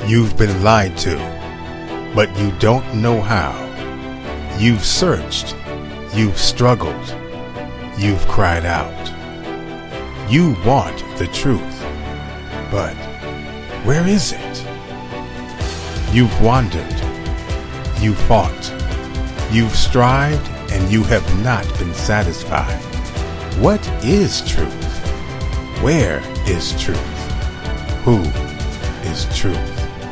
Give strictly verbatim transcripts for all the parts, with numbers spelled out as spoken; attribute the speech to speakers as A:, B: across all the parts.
A: You've been lied to, but you don't know how. You've searched, you've struggled, you've cried out. You want the truth, but where is it? You've wandered, you've fought, you've strived, and you have not been satisfied. What is truth? Where is truth? Who is truth?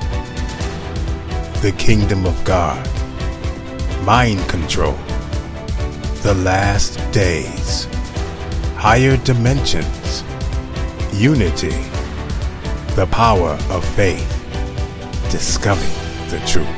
A: The kingdom of God, mind control, the last days, higher dimensions, unity, the power of faith, discovering the truth.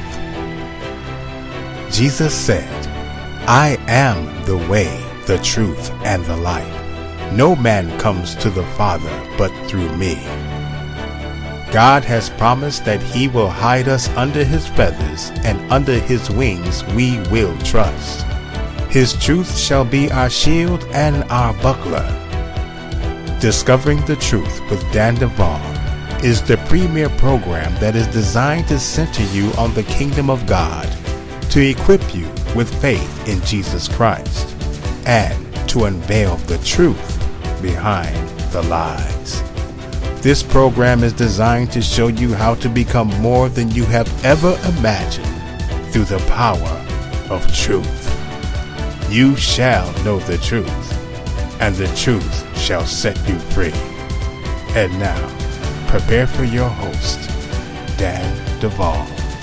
A: Jesus said, I am the way, the truth, and the life. No man comes to the Father but through me. God has promised that he will hide us under his feathers, and under his wings we will trust. His truth shall be our shield and our buckler. Discovering the Truth with Dan Duvall is the premier program that is designed to center you on the kingdom of God, to equip you with faith in Jesus Christ, and to unveil the truth behind the lies. This program is designed to show you how to become more than you have ever imagined through the power of truth. You shall know the truth, and the truth shall set you free. And now, prepare for your host, Dan Duvall.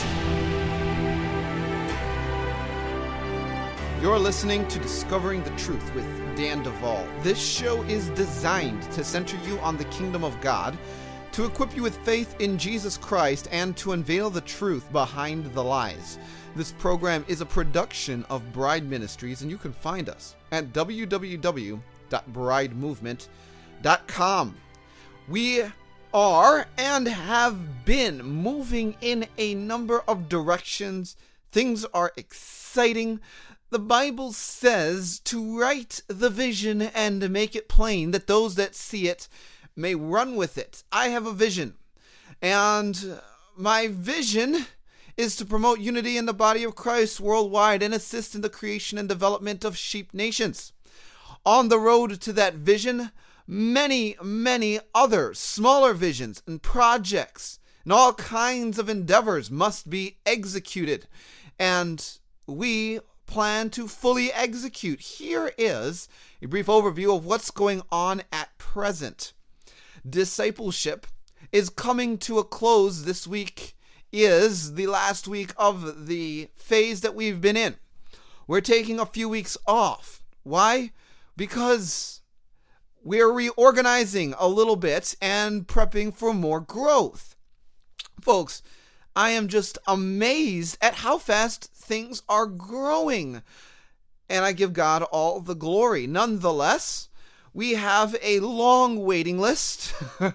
B: You're listening to Discovering the Truth with Dan Duvall. This show is designed to center you on the kingdom of God, to equip you with faith in Jesus Christ, and to unveil the truth behind the lies. This program is a production of Bride Ministries, and you can find us at w w w dot bride movement dot com. We are and have been moving in a number of directions. Things are exciting. The Bible says to write the vision and make it plain, that those that see it may run with it. I have a vision, and my vision is to promote unity in the body of Christ worldwide and assist in the creation and development of sheep nations. On the road to that vision, many, many other smaller visions and projects and all kinds of endeavors must be executed, and we plan to fully execute. Here is a brief overview of what's going on at present. Discipleship is coming to a close. This week is the last week of the phase that we've been in. We're taking a few weeks off. Why? Because we're reorganizing a little bit and prepping for more growth. Folks, I am just amazed at how fast things are growing, and I give God all the glory. Nonetheless, we have a long waiting list.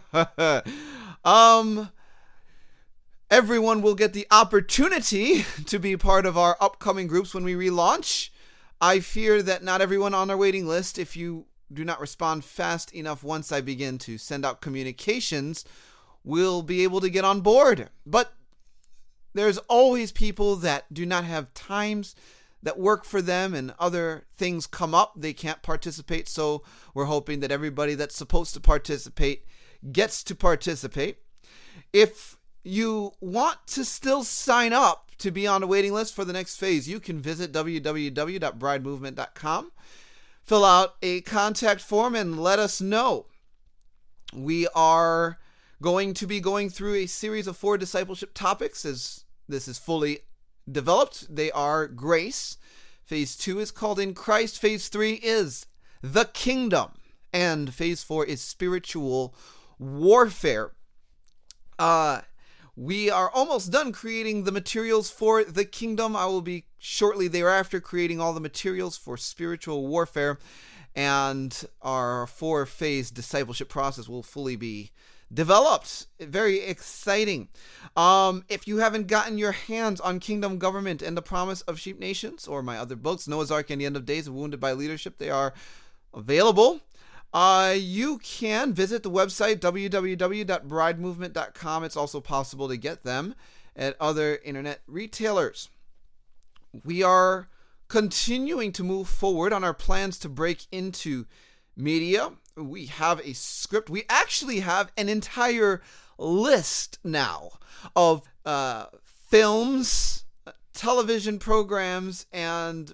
B: um, everyone will get the opportunity to be part of our upcoming groups when we relaunch. I fear that not everyone on our waiting list, if you do not respond fast enough once I begin to send out communications, will be able to get on board. But there's always people that do not have times that work for them, and other things come up. They can't participate, so we're hoping that everybody that's supposed to participate gets to participate. If you want to still sign up to be on a waiting list for the next phase, you can visit w w w dot bride movement dot com, fill out a contact form, and let us know. We are going to be going through a series of four discipleship topics as this is fully developed. They are grace. Phase two is called In Christ. Phase three is the kingdom. And phase four is spiritual warfare. Uh, we are almost done creating the materials for the kingdom. I will be shortly thereafter creating all the materials for spiritual warfare. And our four-phase discipleship process will fully be developed. Very exciting. Um, if you haven't gotten your hands on Kingdom Government and the Promise of Sheep Nations, or my other books, Noah's Ark and the End of Days and Wounded by Leadership, they are available. Uh, you can visit the website w w w dot bride movement dot com. It's also possible to get them at other internet retailers. We are continuing to move forward on our plans to break into media. We have a script. We actually have an entire list now of uh, films, television programs, and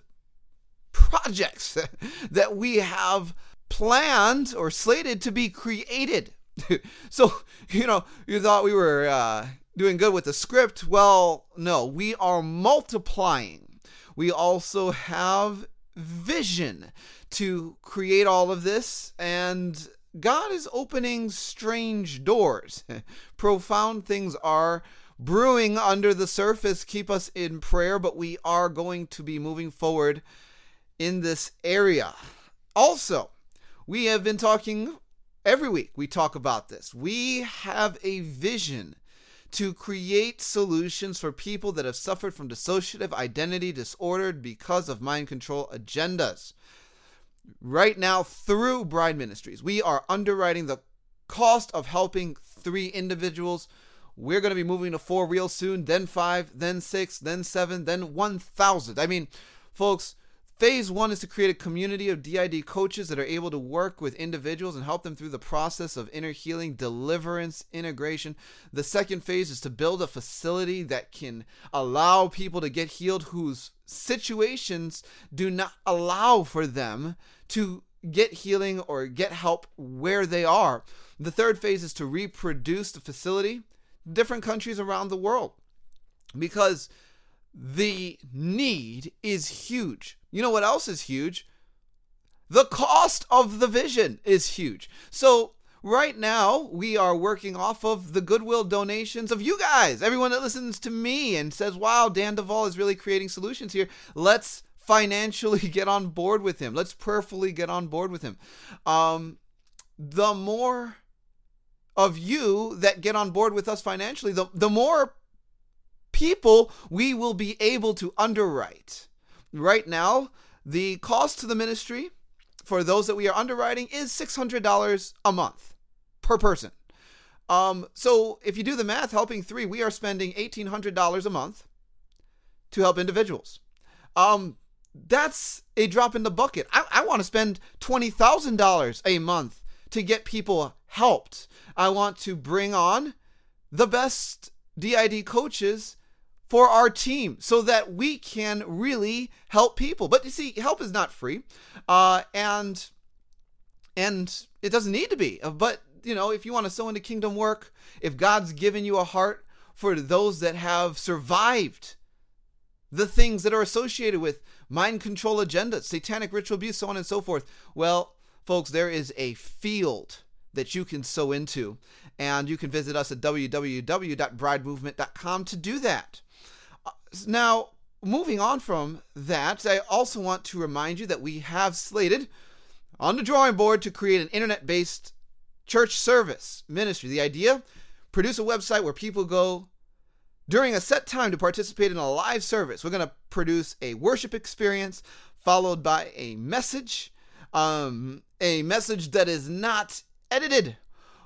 B: projects that we have planned or slated to be created. So, you know, you thought we were uh, doing good with the script. Well, no, we are multiplying. We also have vision to create all of this, and God is opening strange doors. Profound things are brewing under the surface. Keep us in prayer, but we are going to be moving forward in this area. Also, we have been talking every week. We talk about this. We have a vision to create solutions for people that have suffered from dissociative identity disorder because of mind control agendas. Right now, through Bride Ministries, we are underwriting the cost of helping three individuals. We're going to be moving to four real soon, then five, then six, then seven, then one thousand. I mean, folks, phase one is to create a community of D I D coaches that are able to work with individuals and help them through the process of inner healing, deliverance, integration. The second phase is to build a facility that can allow people to get healed whose situations do not allow for them to get healing or get help where they are. The third phase is to reproduce the facility in different countries around the world, because the need is huge. You know what else is huge? The cost of the vision is huge. So right now, we are working off of the goodwill donations of you guys, everyone that listens to me and says, wow, Dan Duvall is really creating solutions here. Let's financially get on board with him. Let's prayerfully get on board with him. Um, the more of you that get on board with us financially, the, the more people we will be able to underwrite. Right now, the cost to the ministry for those that we are underwriting is six hundred dollars a month per person. Um, so if you do the math, helping three, we are spending eighteen hundred dollars a month to help individuals. Um, that's a drop in the bucket. I, I want to spend twenty thousand dollars a month to get people helped. I want to bring on the best D I D coaches for our team so that we can really help people. But you see, help is not free. Uh, and, and it doesn't need to be. But, you know, if you want to sow into kingdom work, if God's given you a heart for those that have survived the things that are associated with mind control agendas, satanic ritual abuse, so on and so forth, well, folks, there is a field that you can sow into. And you can visit us at w w w dot bride movement dot com to do that. Now, moving on from that, I also want to remind you that we have slated on the drawing board to create an internet-based church service ministry. The idea, produce a website where people go during a set time to participate in a live service. We're going to produce a worship experience followed by a message, um, a message that is not edited,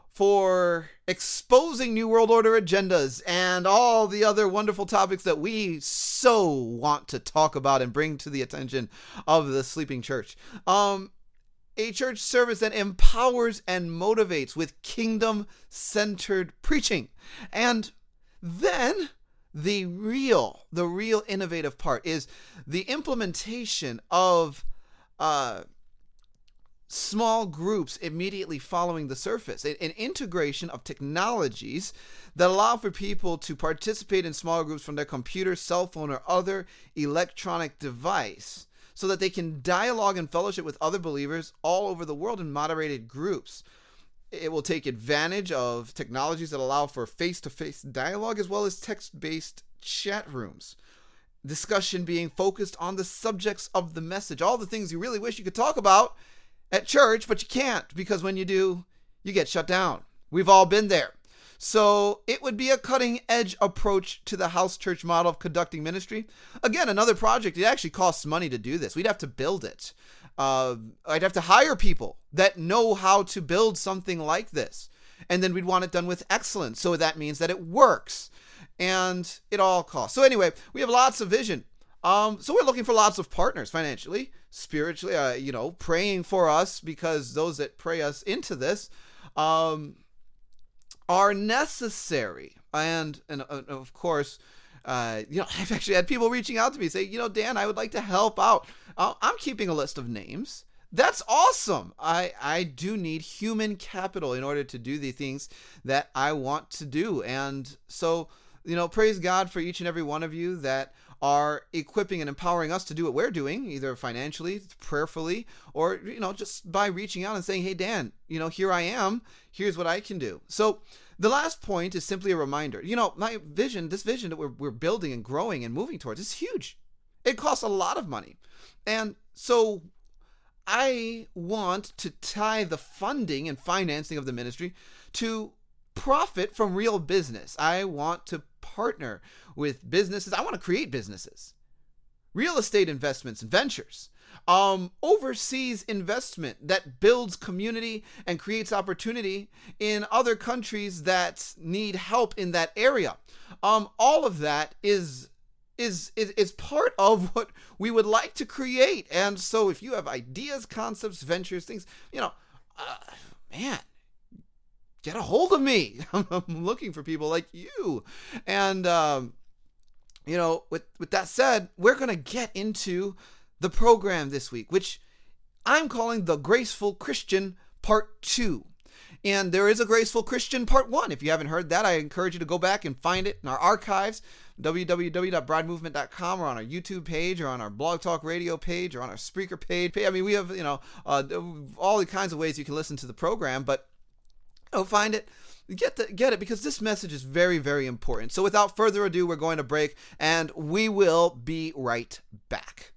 B: for exposing New World Order agendas and all the other wonderful topics that we so want to talk about and bring to the attention of the sleeping church. Um, a church service that empowers and motivates with kingdom-centered preaching. And then the real, the real innovative part is the implementation of uh small groups immediately following the surface, an integration of technologies that allow for people to participate in small groups from their computer, cell phone, or other electronic device so that they can dialogue and fellowship with other believers all over the world in moderated groups. It will take advantage of technologies that allow for face-to-face dialogue as well as text-based chat rooms. Discussion being focused on the subjects of the message, all the things you really wish you could talk about at church, but you can't, because when you do, you get shut down. We've all been there. So it would be a cutting-edge approach to the house church model of conducting ministry. Again, another project, it actually costs money to do this. We'd have to build it. Uh, I'd have to hire people that know how to build something like this. And then we'd want it done with excellence. So that means that it works. And it all costs. So anyway, we have lots of vision. Um, so we're looking for lots of partners financially, spiritually, uh, you know, praying for us, because those that pray us into this um, are necessary. And, and uh, of course, uh, you know, I've actually had people reaching out to me say, you know, Dan, I would like to help out. Uh, I'm keeping a list of names. That's awesome. I, I do need human capital in order to do the things that I want to do. And so, you know, praise God for each and every one of you that are equipping and empowering us to do what we're doing, either financially, prayerfully, or, you know, just by reaching out and saying, hey, Dan, you know, here I am. Here's what I can do. So the last point is simply a reminder. You know, my vision, this vision that we're, we're building and growing and moving towards is huge. It costs a lot of money. And so I want to tie the funding and financing of the ministry to profit from real business. I want to partner with businesses. I want to create businesses, real estate investments and ventures, um, overseas investment that builds community and creates opportunity in other countries that need help in that area. Um, all of that is Is, is is part of what we would like to create. And so if you have ideas, concepts, ventures, things, you know, uh, man, get a hold of me. I'm looking for people like you. And, um, you know, with, with that said, we're going to get into the program this week, which I'm calling the Graceful Christian Part two. And there is a Graceful Christian Part one. If you haven't heard that, I encourage you to go back and find it in our archives, w w w dot bride movement dot com, or on our YouTube page, or on our Blog Talk Radio page, or on our Spreaker page. I mean, we have, you know, uh, all the kinds of ways you can listen to the program, but you know, find it, get the, get it, because this message is very, very important. So without further ado, we're going to break, and we will be right back.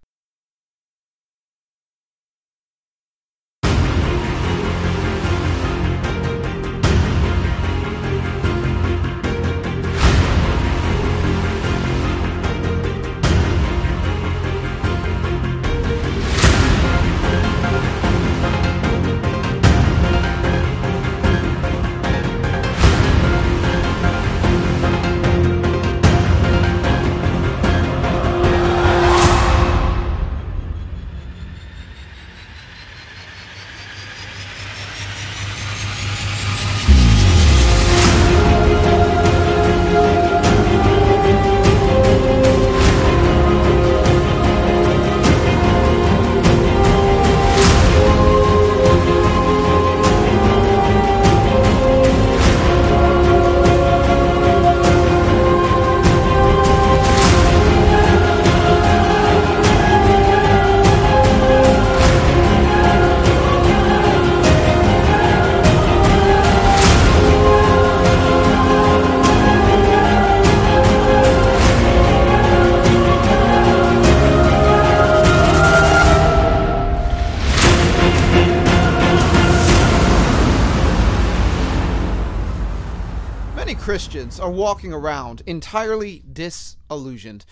B: Christians are walking around entirely disillusioned.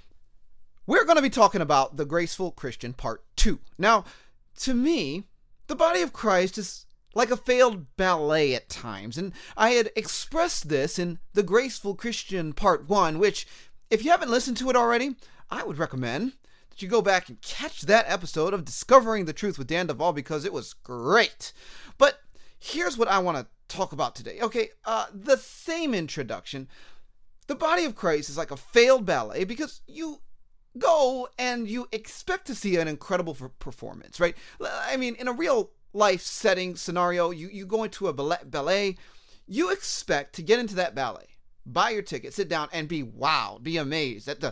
B: We're going to be talking about the Graceful Christian Part two. Now, to me, the body of Christ is like a failed ballet at times, and I had expressed this in the Graceful Christian Part one, which, if you haven't listened to it already, I would recommend that you go back and catch that episode of Discovering the Truth with Dan Duvall, because it was great. But here's what I want to talk about today. Okay, uh, the same introduction. The body of Christ is like a failed ballet, because you go and you expect to see an incredible performance, right? I mean, in a real life setting scenario, you, you go into a ballet, you expect to get into that ballet, buy your ticket, sit down, and be wowed, be amazed at the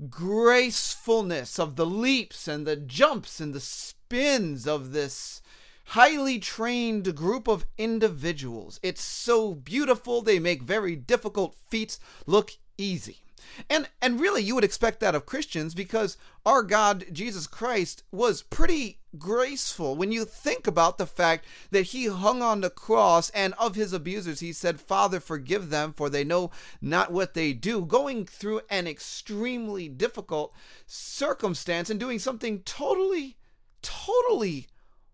B: gracefulness of the leaps and the jumps and the spins of this highly trained group of individuals. It's so beautiful. They make very difficult feats look easy. And and really, you would expect that of Christians, because our God, Jesus Christ, was pretty graceful when you think about the fact that he hung on the cross, and of his abusers he said, Father, forgive them, for they know not what they do, going through an extremely difficult circumstance and doing something totally, totally,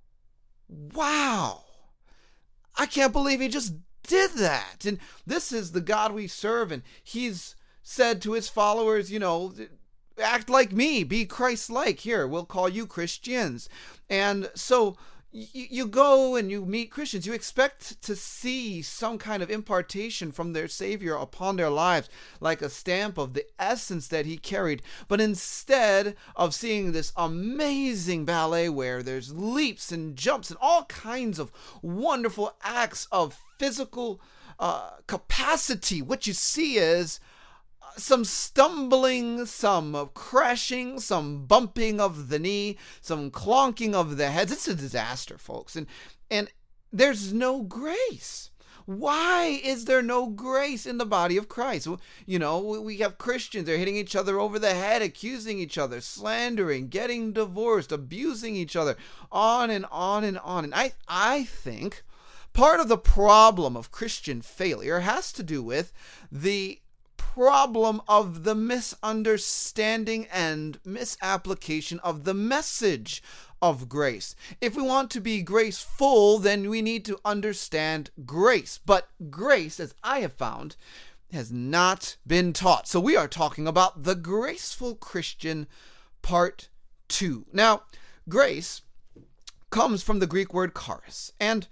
B: wow. I can't believe he just did that. And this is the God we serve, and he's said to his followers, you know, act like me, be Christ-like. Here, we'll call you Christians. And so y- you go and you meet Christians. You expect to see some kind of impartation from their Savior upon their lives, like a stamp of the essence that he carried. But instead of seeing this amazing ballet where there's leaps and jumps and all kinds of wonderful acts of physical uh, capacity, what you see is some stumbling, some crashing, some bumping of the knee, some clonking of the heads. It's a disaster, folks. And and there's no grace. Why is there no grace in the body of Christ? You know, we have Christians, they're hitting each other over the head, accusing each other, slandering, getting divorced, abusing each other, on and on and on. And I, I think part of the problem of Christian failure has to do with the problem of the misunderstanding and misapplication of the message of grace. If we want to be graceful, then we need to understand grace. But grace, as I have found, has not been taught. So we are talking about the graceful Christian part two. Now, grace comes from the Greek word charis, and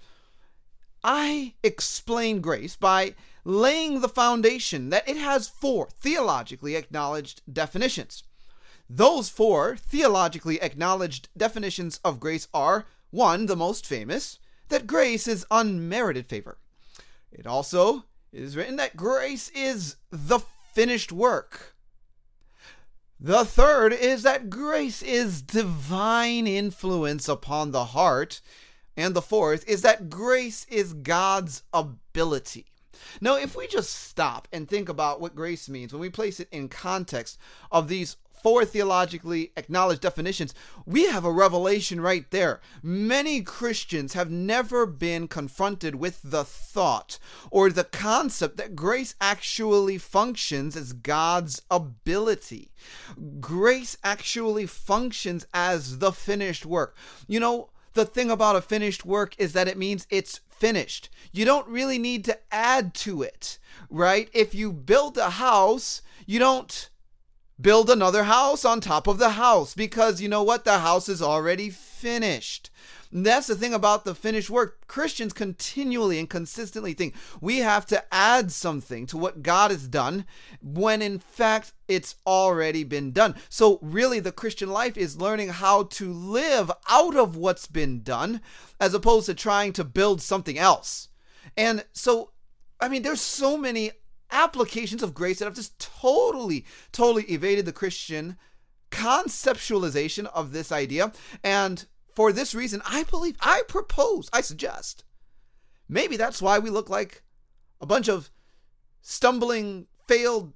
B: I explain grace by laying the foundation that it has four theologically acknowledged definitions. Those four theologically acknowledged definitions of grace are, one, the most famous, that grace is unmerited favor. It also is written that grace is the finished work. The third is that grace is divine influence upon the heart. And the fourth is that grace is God's ability. Now, if we just stop and think about what grace means, when we place it in context of these four theologically acknowledged definitions, we have a revelation right there. Many Christians have never been confronted with the thought or the concept that grace actually functions as God's ability. Grace actually functions as the finished work. You know, the thing about a finished work is that it means it's finished. You don't really need to add to it, right? If you build a house, you don't build another house on top of the house, because you know what? The house is already finished. And that's the thing about the finished work. Christians continually and consistently think we have to add something to what God has done, when in fact it's already been done. So really the Christian life is learning how to live out of what's been done, as opposed to trying to build something else. And so, I mean, there's so many applications of grace that have just totally, totally evaded the Christian conceptualization of this idea. And for this reason, I believe, I propose, I suggest, maybe that's why we look like a bunch of stumbling, failed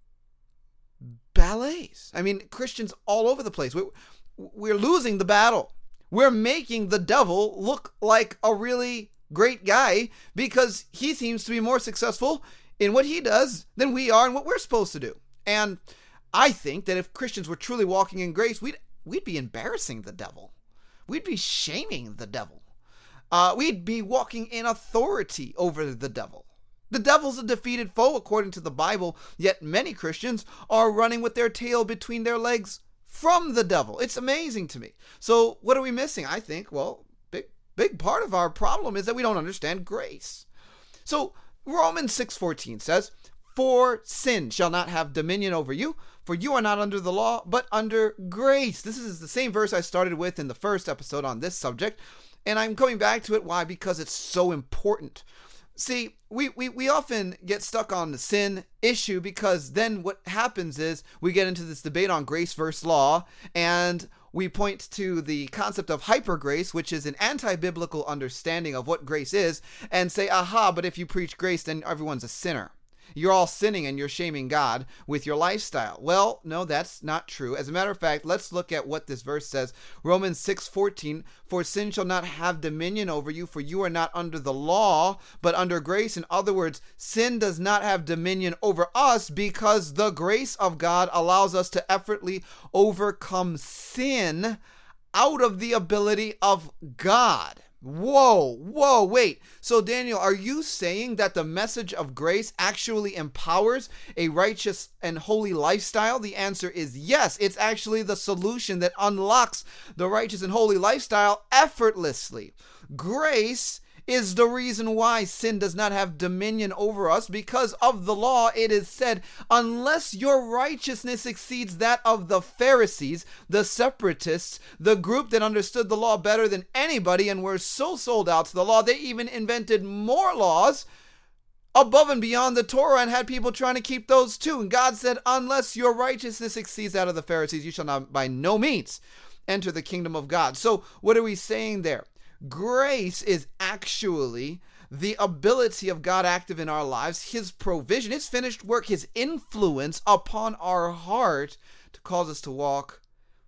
B: ballets. I mean, Christians all over the place. We're, we're losing the battle. We're making the devil look like a really great guy because he seems to be more successful in what he does than we are in what we're supposed to do. And I think that if Christians were truly walking in grace, we'd we'd be embarrassing the devil. We'd be shaming the devil. Uh, we'd be walking in authority over the devil. The devil's a defeated foe according to the Bible, yet many Christians are running with their tail between their legs from the devil. It's amazing to me. So what are we missing? I think, well, big big part of our problem is that we don't understand grace. So Romans six fourteen says, "For sin shall not have dominion over you, for you are not under the law, but under grace." This is the same verse I started with in the first episode on this subject, and I'm coming back to it. Why? Because it's so important. See, we, we, we often get stuck on the sin issue, because then what happens is we get into this debate on grace versus law, and we point to the concept of hypergrace, which is an anti-biblical understanding of what grace is, and say, aha, but if you preach grace, then everyone's a sinner. You're all sinning and you're shaming God with your lifestyle. Well, no, that's not true. As a matter of fact, let's look at what this verse says. Romans six fourteen, for sin shall not have dominion over you, for you are not under the law, but under grace. In other words, sin does not have dominion over us because the grace of God allows us to effortlessly overcome sin out of the ability of God. Whoa, whoa, wait. So Daniel, are you saying that the message of grace actually empowers a righteous and holy lifestyle? The answer is yes. It's actually the solution that unlocks the righteous and holy lifestyle effortlessly. Grace is the reason why sin does not have dominion over us. Because of the law, it is said, unless your righteousness exceeds that of the Pharisees, the separatists, the group that understood the law better than anybody and were so sold out to the law, they even invented more laws above and beyond the Torah and had people trying to keep those too. And God said, unless your righteousness exceeds that of the Pharisees, you shall not by no means enter the kingdom of God. So what are we saying there? Grace is actually the ability of God active in our lives, his provision, his finished work, his influence upon our heart to cause us to walk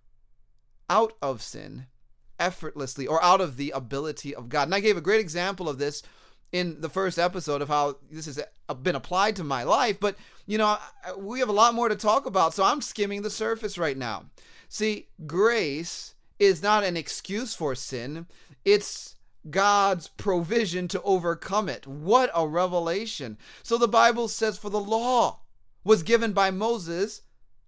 B: out of sin effortlessly, or out of the ability of God. And I gave a great example of this in the first episode of how this has been applied to my life. But, you know, we have a lot more to talk about, so I'm skimming the surface right now. See, grace is not an excuse for sin. It's God's provision to overcome it. What a revelation. So the Bible says, for the law was given by Moses,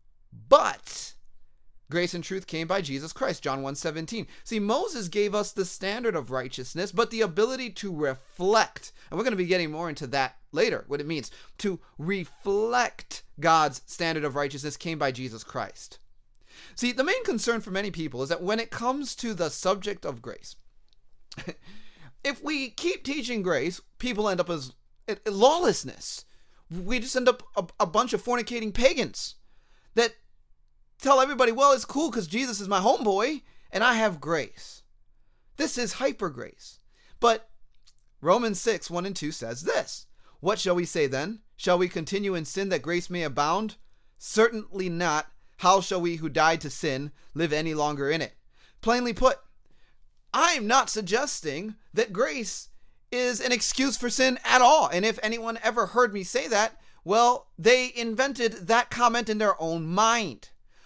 B: but grace and truth came by Jesus Christ. John one seventeen. See, Moses gave us the standard of righteousness, but the ability to reflect, and we're going to be getting more into that later, what it means to reflect God's standard of righteousness, came by Jesus Christ. See, the main concern for many people is that when it comes to the subject of grace, if we keep teaching grace, people end up as lawlessness. We just end up a, a bunch of fornicating pagans that tell everybody, well, it's cool because Jesus is my homeboy and I have grace. This is hyper grace. But Romans six, one and two says this, what shall we say then? Shall we continue in sin that grace may abound? Certainly not. How shall we who died to sin live any longer in it? Plainly put, I'm not suggesting that grace is an excuse for sin at all. And if anyone ever heard me say that, well, they invented that comment in their own mind.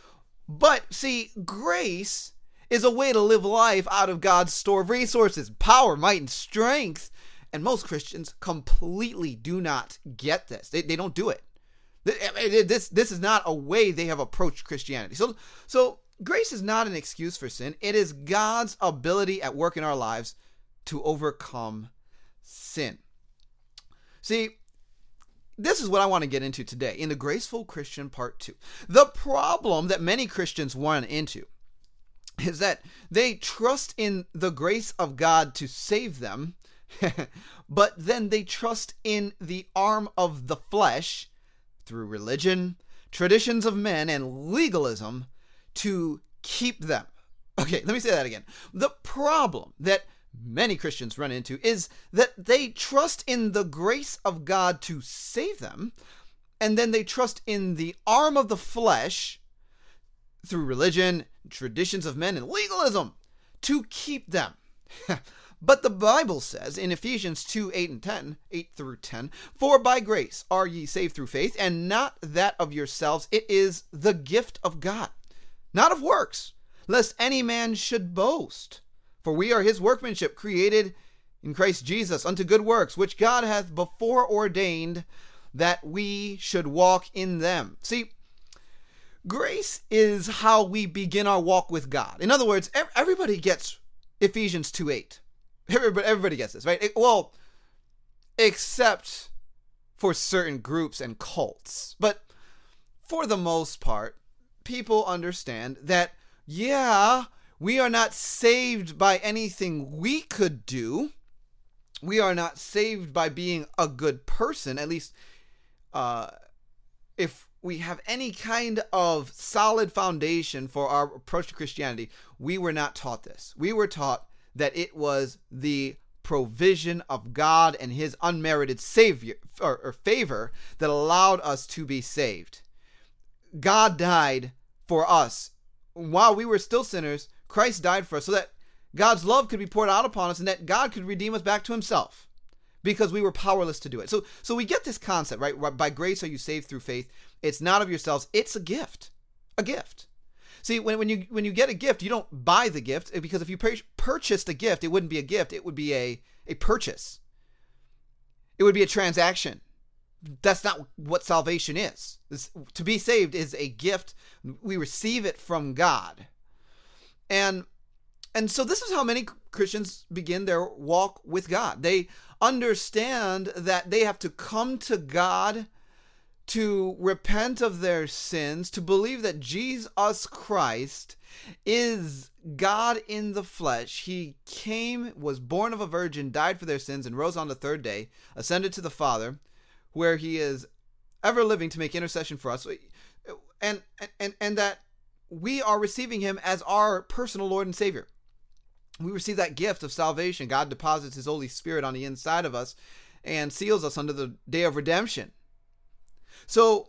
B: But see, grace is a way to live life out of God's store of resources, power, might, and strength. And most Christians completely do not get this. They, they don't do it. This, this is not a way they have approached Christianity. So, so grace is not an excuse for sin. It is God's ability at work in our lives to overcome sin. See, this is what I want to get into today in the Graceful Christian Part two. The problem that many Christians run into is that they trust in the grace of God to save them, but then they trust in the arm of the flesh through religion, traditions of men, and legalism to keep them. Okay, let me say that again. The problem that many Christians run into is that they trust in the grace of God to save them, and then they trust in the arm of the flesh through religion, traditions of men, and legalism to keep them. But the Bible says in Ephesians two, eight and ten, eight through ten, for by grace are ye saved through faith, and not that of yourselves. It is the gift of God, not of works, lest any man should boast. For we are his workmanship, created in Christ Jesus unto good works, which God hath before ordained that we should walk in them. See, grace is how we begin our walk with God. In other words, everybody gets Ephesians two, eight. Everybody, everybody gets this, right? It, well, except for certain groups and cults. But for the most part, people understand that, yeah, we are not saved by anything we could do. We are not saved by being a good person, at least uh, if we have any kind of solid foundation for our approach to Christianity. We were not taught this. We were taught that it was the provision of God and his unmerited savior or, or favor that allowed us to be saved. God died for us. While we were still sinners, Christ died for us so that God's love could be poured out upon us and that God could redeem us back to himself because we were powerless to do it. So, so we get this concept, right? By grace are you saved through faith. It's not of yourselves. It's a gift, a gift. See, when, when you when you get a gift, you don't buy the gift, because if you pur- purchased a gift, it wouldn't be a gift. It would be a, a purchase. It would be a transaction. That's not what salvation is. This, to be saved is a gift. We receive it from God. And, and so this is how many Christians begin their walk with God. They understand that they have to come to God to repent of their sins, to believe that Jesus Christ is God in the flesh. He came, was born of a virgin, died for their sins, and rose on the third day, ascended to the Father, where he is ever living to make intercession for us. And, and, and that we are receiving him as our personal Lord and Savior. We receive that gift of salvation. God deposits his Holy Spirit on the inside of us and seals us under the day of redemption. So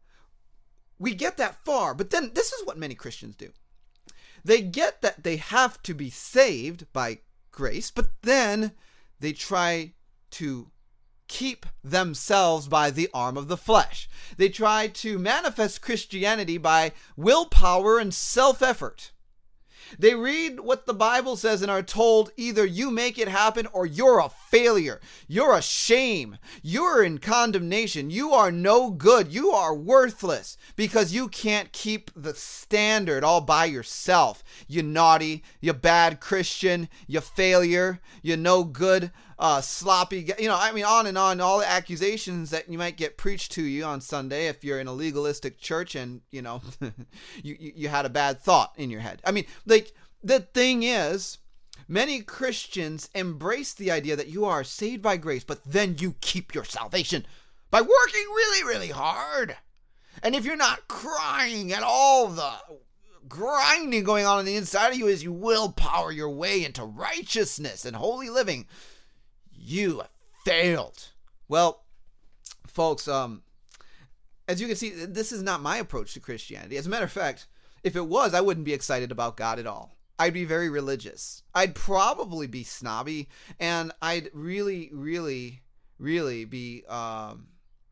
B: we get that far, but then this is what many Christians do. They get that they have to be saved by grace, but then they try to keep themselves by the arm of the flesh. They try to manifest Christianity by willpower and self-effort. They read what the Bible says and are told either you make it happen or you're a failure. You're a shame. You're in condemnation. You are no good. You are worthless because you can't keep the standard all by yourself. You naughty, you bad Christian, you failure, you no good, uh, sloppy, you know, I mean, on and on, all the accusations that you might get preached to you on Sunday if you're in a legalistic church and, you know, you, you, you had a bad thought in your head. I mean, like, the thing is, many Christians embrace the idea that you are saved by grace, but then you keep your salvation by working really, really hard. And if you're not crying at all, the grinding going on on the inside of you is you willpower your way into righteousness and holy living, you have failed. Well, folks, um, as you can see, this is not my approach to Christianity. As a matter of fact, if it was, I wouldn't be excited about God at all. I'd be very religious. I'd probably be snobby, and I'd really, really, really be um,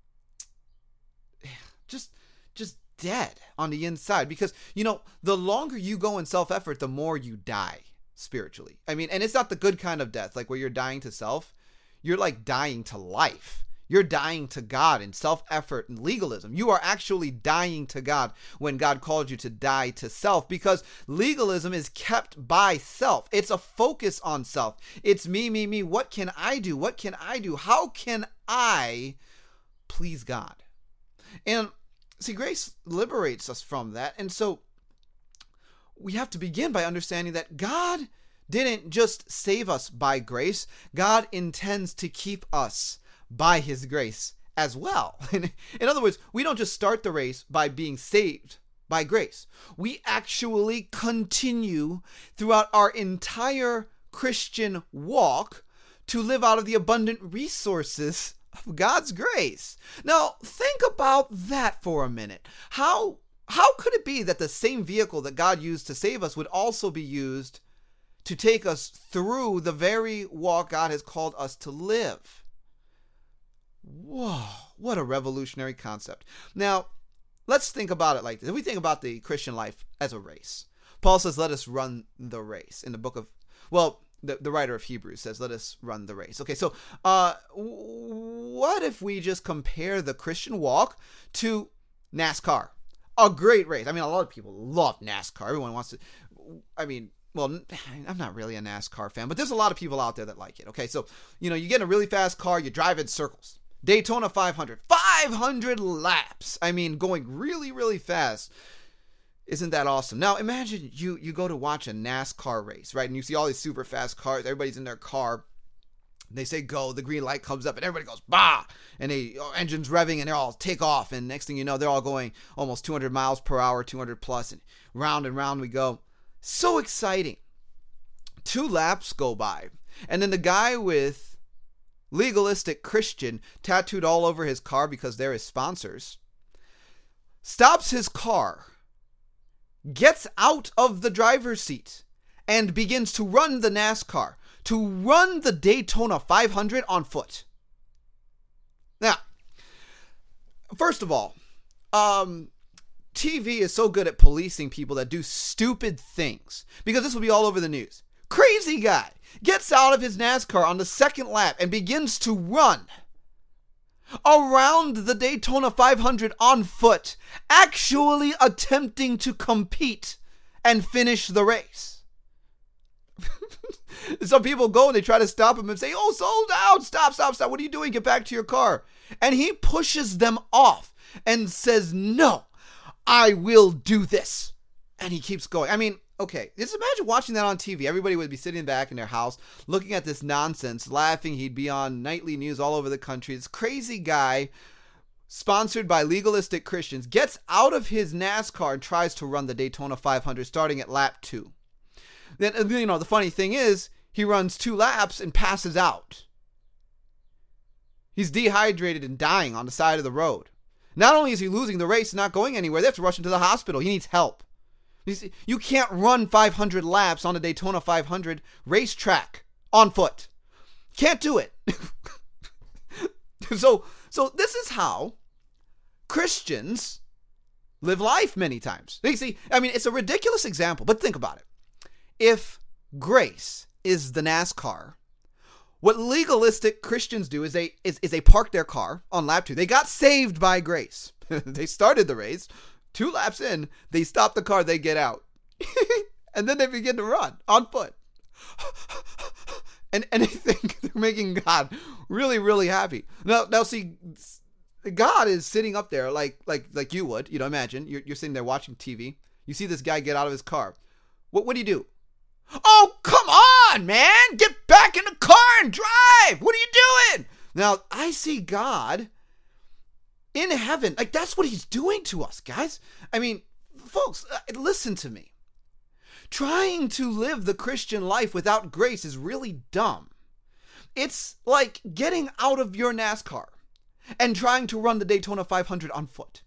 B: just, just dead on the inside. Because, you know, the longer you go in self-effort, the more you die spiritually. I mean, and it's not the good kind of death, like where you're dying to self. You're like dying to life. You're dying to God in self-effort and legalism. You are actually dying to God when God called you to die to self, because legalism is kept by self. It's a focus on self. It's me, me, me. What can I do? What can I do? How can I please God? And see, grace liberates us from that. And so we have to begin by understanding that God didn't just save us by grace. God intends to keep us by his grace as well. In other words, we don't just start the race by being saved by grace. We actually continue throughout our entire Christian walk to live out of the abundant resources of God's grace. Now, think about that for a minute. How, how could it be that the same vehicle that God used to save us would also be used to take us through the very walk God has called us to live? Whoa, what a revolutionary concept. Now, let's think about it like this. If we think about the Christian life as a race, Paul says, let us run the race in the book of, well, the, the writer of Hebrews says, let us run the race. Okay, so uh, what if we just compare the Christian walk to NASCAR? A great race. I mean, a lot of people love NASCAR. Everyone wants to, I mean, well, I'm not really a NASCAR fan, but there's a lot of people out there that like it. Okay, so, you know, you get in a really fast car, you drive in circles. Daytona five hundred. five hundred laps. I mean, going really, really fast. Isn't that awesome? Now, imagine you you go to watch a NASCAR race, right? And you see all these super fast cars. Everybody's in their car. They say go. The green light comes up and everybody goes, bah! And they oh, engine's revving and they all take off. And next thing you know, they're all going almost two hundred miles per hour, two hundred plus. And round and round we go. So exciting. Two laps go by. And then the guy with legalistic Christian tattooed all over his car because they're his sponsors stops his car, gets out of the driver's seat, and begins to run the NASCAR, to run the Daytona five hundred on foot. Now, first of all, um, T V is so good at policing people that do stupid things, because this will be all over the news. Crazy guy gets out of his NASCAR on the second lap and begins to run around the Daytona five hundred on foot, actually attempting to compete and finish the race. Some people go and they try to stop him and say, "Oh, slow down, stop, stop, stop. What are you doing? Get back to your car." And he pushes them off and says, "No, I will do this." And he keeps going. I mean, okay, just imagine watching that on T V. Everybody would be sitting back in their house looking at this nonsense, laughing. He'd be on nightly news all over the country. This crazy guy, sponsored by legalistic Christians, gets out of his NASCAR and tries to run the Daytona five hundred starting at lap two. Then, you know, the funny thing is, he runs two laps and passes out. He's dehydrated and dying on the side of the road. Not only is he losing the race and not going anywhere, they have to rush him to the hospital. He needs help. You can't run five hundred laps on a Daytona five hundred racetrack on foot. Can't do it. so, so this is how Christians live life many times. You see, I mean, it's a ridiculous example, but think about it. If grace is the NASCAR, what legalistic Christians do is they is, is they park their car on lap two. They got saved by grace. They started the race. Two laps in, they stop the car, they get out. And then they begin to run on foot. and, and they think they're making God really, really happy. Now, now see, God is sitting up there like like like you would. You know, imagine you're, you're sitting there watching T V. You see this guy get out of his car. What, what do you do? Oh, come on, man. Get back in the car and drive. What are you doing? Now, I see God in heaven. Like, that's what he's doing to us, guys. I mean, folks, listen to me. Trying to live the Christian life without grace is really dumb. It's like getting out of your NASCAR and trying to run the Daytona five hundred on foot.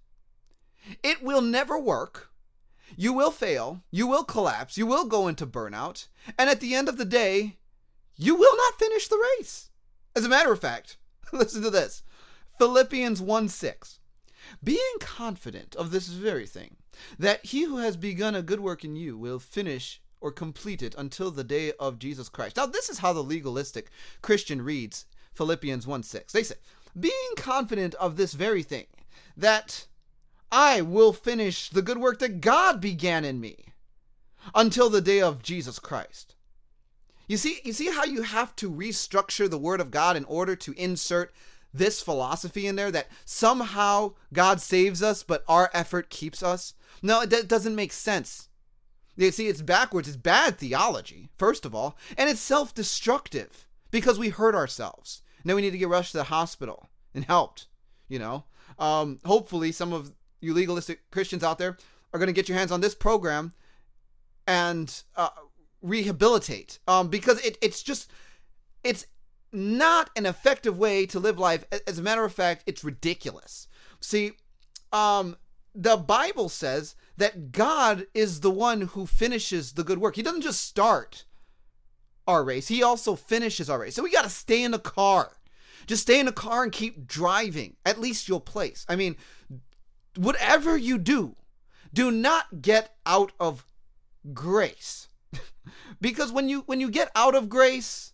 B: It will never work. You will fail, you will collapse, you will go into burnout, and at the end of the day, you will not finish the race. As a matter of fact, listen to this. Philippians one six. Being confident of this very thing, that he who has begun a good work in you will finish or complete it until the day of Jesus Christ. Now, this is how the legalistic Christian reads Philippians one six. They say, being confident of this very thing, that I will finish the good work that God began in me until the day of Jesus Christ. You see, you see how you have to restructure the Word of God in order to insert this philosophy in there, that somehow God saves us, but our effort keeps us? No, that doesn't make sense. You see, it's backwards. It's bad theology, first of all, and it's self-destructive because we hurt ourselves. Now we need to get rushed to the hospital and helped, you know. Um, hopefully some of you legalistic Christians out there are going to get your hands on this program and uh, rehabilitate, um, because it, it's just, it's not an effective way to live life. As a matter of fact, it's ridiculous. See, um, the Bible says that God is the one who finishes the good work. He doesn't just start our race. He also finishes our race. So we got to stay in the car. Just stay in the car and keep driving. At least you'll place. I mean, whatever you do, do not get out of grace. Because when you when you get out of grace,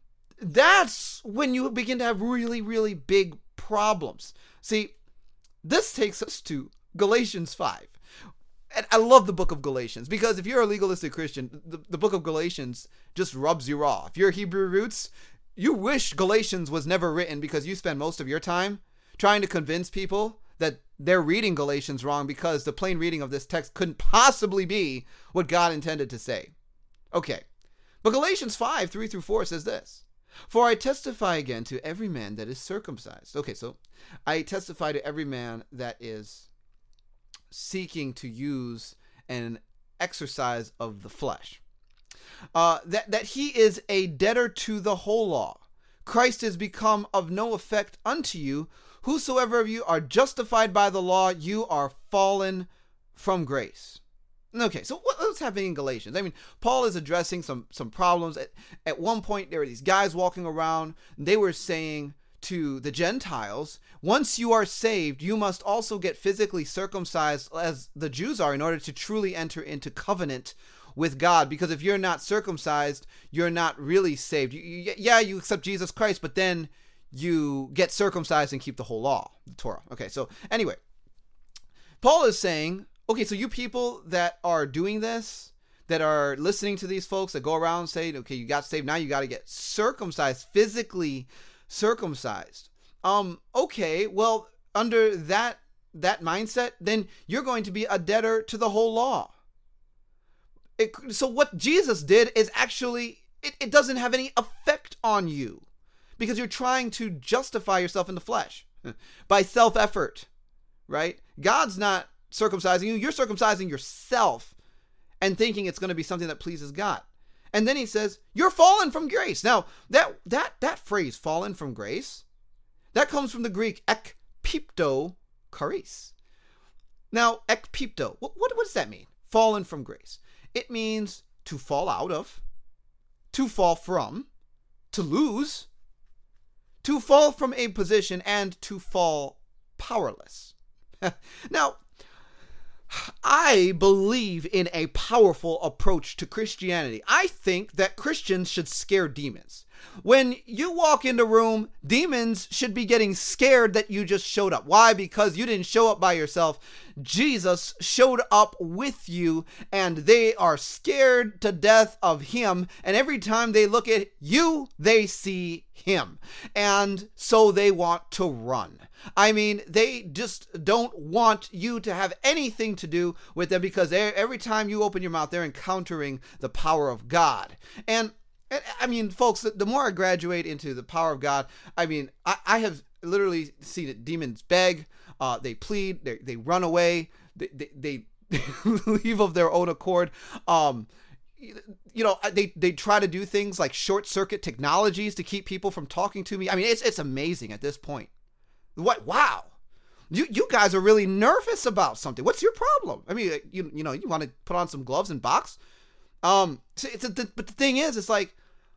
B: that's when you begin to have really, really big problems. See, this takes us to Galatians five. And I love the book of Galatians, because if you're a legalistic Christian, the, the book of Galatians just rubs you raw. If you're Hebrew roots, you wish Galatians was never written, because you spend most of your time trying to convince people that they're reading Galatians wrong, because the plain reading of this text couldn't possibly be what God intended to say. Okay, but Galatians five, three through four says this. For I testify again to every man that is circumcised. Okay, so I testify to every man that is seeking to use an exercise of the flesh. uh, that, that he is a debtor to the whole law. Christ is become of no effect unto you. Whosoever of you are justified by the law, you are fallen from grace. Okay, so what's happening in Galatians? I mean, Paul is addressing some some problems. At, at one point, there were these guys walking around. They were saying to the Gentiles, once you are saved, you must also get physically circumcised as the Jews are in order to truly enter into covenant with God. Because if you're not circumcised, you're not really saved. You, you, yeah, you accept Jesus Christ, but then you get circumcised and keep the whole law, the Torah. Okay, so anyway, Paul is saying, okay, so you people that are doing this, that are listening to these folks that go around and say, okay, you got saved, now you got to get circumcised, physically circumcised. Um, okay, well, under that that mindset, then you're going to be a debtor to the whole law. It, so what Jesus did is actually, it, it doesn't have any effect on you because you're trying to justify yourself in the flesh by self-effort, right? God's not circumcising you, you're circumcising yourself and thinking it's going to be something that pleases God. And then he says, you're fallen from grace. Now, that that that phrase, fallen from grace, that comes from the Greek ekpipto charis. Now, ekpipto, what, what, what does that mean? Fallen from grace. It means to fall out of, to fall from, to lose, to fall from a position, and to fall powerless. Now, I believe in a powerful approach to Christianity. I think that Christians should scare demons. When you walk into a room, demons should be getting scared that you just showed up. Why? Because you didn't show up by yourself. Jesus showed up with you, and they are scared to death of him. And every time they look at you, they see him. And so they want to run. I mean, they just don't want you to have anything to do with them because every time you open your mouth, they're encountering the power of God. And I mean, folks, the more I graduate into the power of God, I mean, I, I have literally seen it. Demons beg, uh, they plead, they, they run away, they, they, they leave of their own accord. Um, you know, they, they try to do things like short circuit technologies to keep people from talking to me. I mean, it's it's amazing at this point. What? Wow. You you guys are really nervous about something. What's your problem? I mean, you you know, you want to put on some gloves and box. Um, it's a, but the thing is, it's like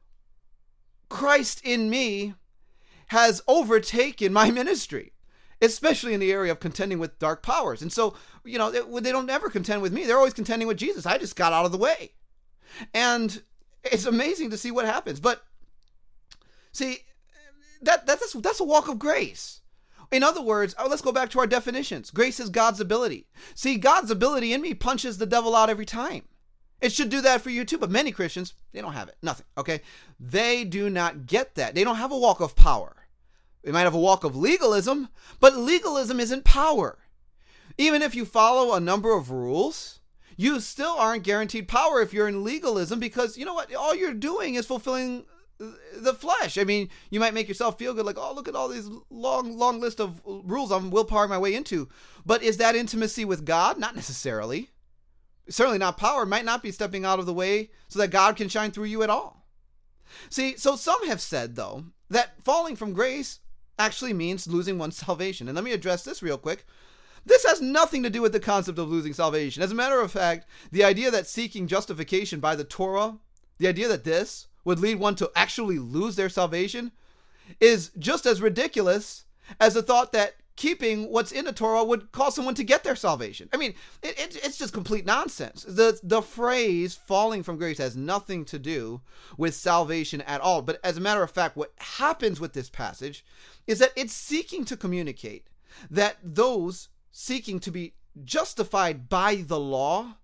B: Christ in me has overtaken my ministry, especially in the area of contending with dark powers. And so, you know, they, they don't ever contend with me. They're always contending with Jesus. I just got out of the way. And it's amazing to see what happens. But see, that, that that's, that's a walk of grace. In other words, oh, let's go back to our definitions. Grace is God's ability. See, God's ability in me punches the devil out every time. It should do that for you too, but many Christians, they don't have it. Nothing, okay? They do not get that. They don't have a walk of power. They might have a walk of legalism, but legalism isn't power. Even if you follow a number of rules, you still aren't guaranteed power if you're in legalism because, you know what? All you're doing is fulfilling the flesh. I mean, you might make yourself feel good, like, oh, look at all these long, long list of rules I'm willpowering my way into. But is that intimacy with God? Not necessarily. Certainly not power. Might not be stepping out of the way so that God can shine through you at all. See, so some have said, though, that falling from grace actually means losing one's salvation. And let me address this real quick. This has nothing to do with the concept of losing salvation. As a matter of fact, the idea that seeking justification by the Torah, the idea that this would lead one to actually lose their salvation, is just as ridiculous as the thought that keeping what's in the Torah would cause someone to get their salvation. I mean, it, it, it's just complete nonsense. The, the phrase falling from grace has nothing to do with salvation at all. But as a matter of fact, what happens with this passage is that it's seeking to communicate that those seeking to be justified by the law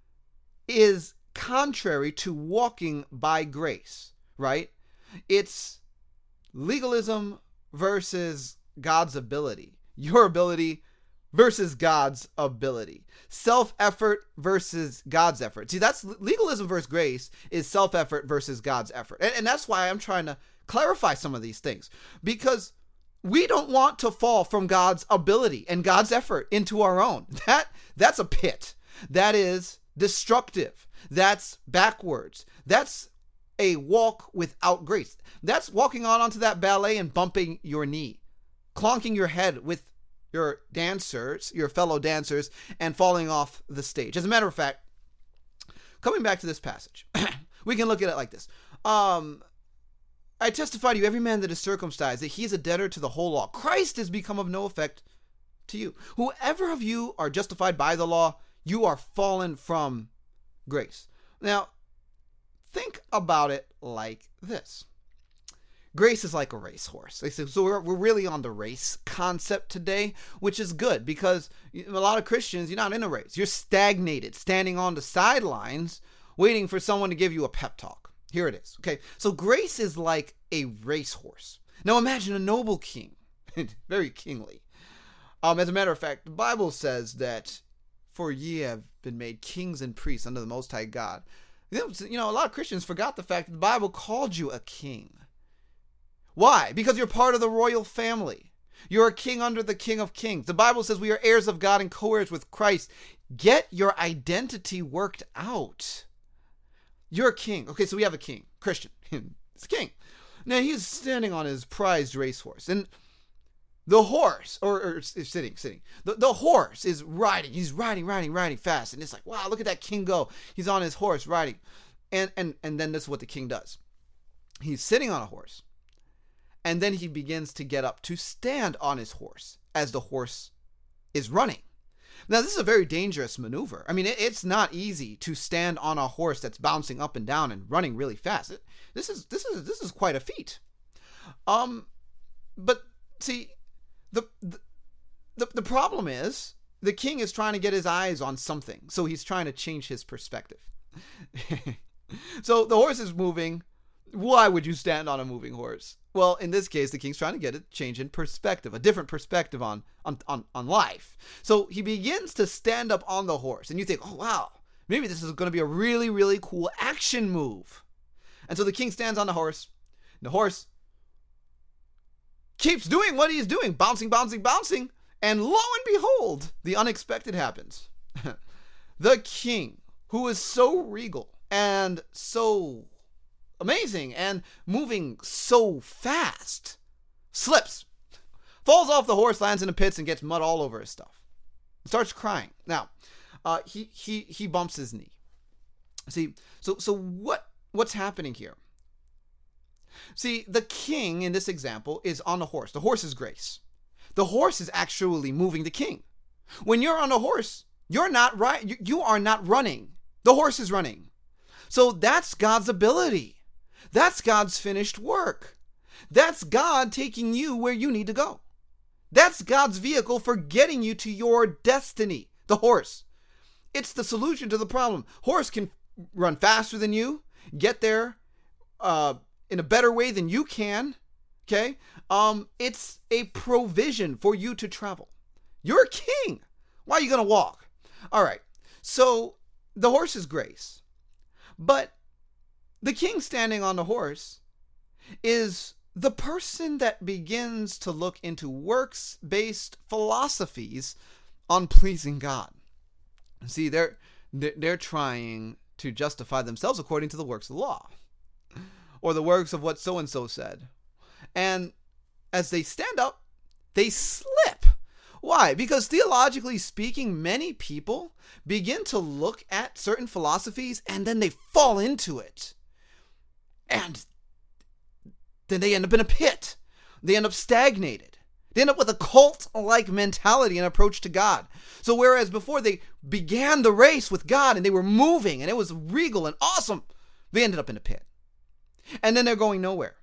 B: is contrary to walking by grace, right? It's legalism versus God's ability. Your ability versus God's ability. Self-effort versus God's effort. See, that's legalism versus grace is self-effort versus God's effort. And, and that's why I'm trying to clarify some of these things, because we don't want to fall from God's ability and God's effort into our own. That that's a pit. That is destructive. That's backwards. That's a walk without grace. That's walking on onto that ballet and bumping your knee, clonking your head with your dancers, your fellow dancers, and falling off the stage. As a matter of fact, coming back to this passage, we can look at it like this. Um, I testify to you, every man that is circumcised, that he is a debtor to the whole law. Christ has become of no effect to you. Whoever of you are justified by the law, you are fallen from grace. Now, think about it like this. Grace is like a racehorse. So we're, we're really on the race concept today, which is good because a lot of Christians, you're not in a race. You're stagnated, standing on the sidelines, waiting for someone to give you a pep talk. Here it is. Okay, so grace is like a racehorse. Now imagine a noble king, very kingly. Um, as a matter of fact, the Bible says that for ye have been made kings and priests under the Most High God. You know, a lot of Christians forgot the fact that the Bible called you a king. Why? Because you're part of the royal family. You're a king under the King of Kings. The Bible says we are heirs of God and co-heirs with Christ. Get your identity worked out. You're a king. Okay, so we have a king, Christian. It's a king. Now he's standing on his prized racehorse, and the horse, or, or sitting, sitting. The, the horse is riding. He's riding, riding, riding fast, and it's like, wow, look at that king go. He's on his horse riding, and and and then this is what the king does. He's sitting on a horse. And then he begins to get up to stand on his horse as the horse is running. Now, this is a very dangerous maneuver. I mean, it, it's not easy to stand on a horse that's bouncing up and down and running really fast. It, this is this is this is quite a feat. Um, but see, the the the, the problem is the king is trying to get his eyes on something, so he's trying to change his perspective. So the horse is moving. Why would you stand on a moving horse? Well, in this case, the king's trying to get a change in perspective, a different perspective on, on, on, on life. So he begins to stand up on the horse, and you think, oh, wow, maybe this is going to be a really, really cool action move. And so the king stands on the horse, and the horse keeps doing what he's doing, bouncing, bouncing, bouncing, and lo and behold, the unexpected happens. The king, who is so regal and so amazing and moving so fast, slips, falls off the horse, lands in the pits, and gets mud all over his stuff. Starts crying. Now, uh, he he he bumps his knee. See, so so what what's happening here? See, the king in this example is on a horse. The horse is grace. The horse is actually moving the king. When you're on a horse, you're not right. You, you are not running. The horse is running. So that's God's ability. That's God's finished work. That's God taking you where you need to go. That's God's vehicle for getting you to your destiny, the horse. It's the solution to the problem. Horse can run faster than you, get there uh, in a better way than you can, okay? Um, it's a provision for you to travel. You're a king. Why are you going to walk? All right, so the horse is grace, but the king standing on the horse is the person that begins to look into works-based philosophies on pleasing God. See, they're they're trying to justify themselves according to the works of the law, or the works of what so-and-so said. And as they stand up, they slip. Why? Because theologically speaking, many people begin to look at certain philosophies and then they fall into it. And then they end up in a pit. They end up stagnated. They end up with a cult-like mentality and approach to God. So whereas before they began the race with God and they were moving and it was regal and awesome, they ended up in a pit. And then they're going nowhere.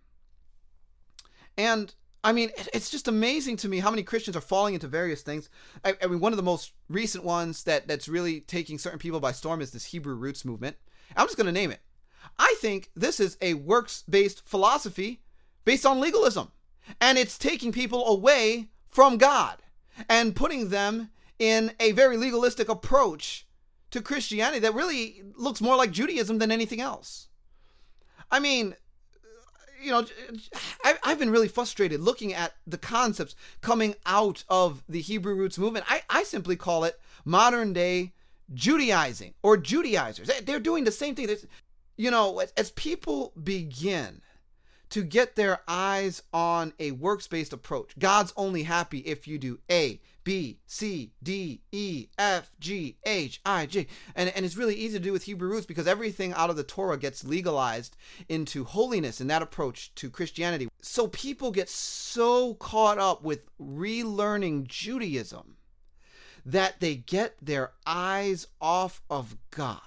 B: And I mean, it's just amazing to me how many Christians are falling into various things. I, I mean, one of the most recent ones that, that's really taking certain people by storm is this Hebrew roots movement. I'm just going to name it. I think this is a works-based philosophy based on legalism. And it's taking people away from God and putting them in a very legalistic approach to Christianity that really looks more like Judaism than anything else. I mean, you know, I've been really frustrated looking at the concepts coming out of the Hebrew roots movement. I, I simply call it modern day Judaizing or Judaizers. They're doing the same thing. There's, you know, as, as people begin to get their eyes on a works-based approach, God's only happy if you do A, B, C, D, E, F, G, H, I, J. And, and it's really easy to do with Hebrew roots because everything out of the Torah gets legalized into holiness in that approach to Christianity. So people get so caught up with relearning Judaism that they get their eyes off of God.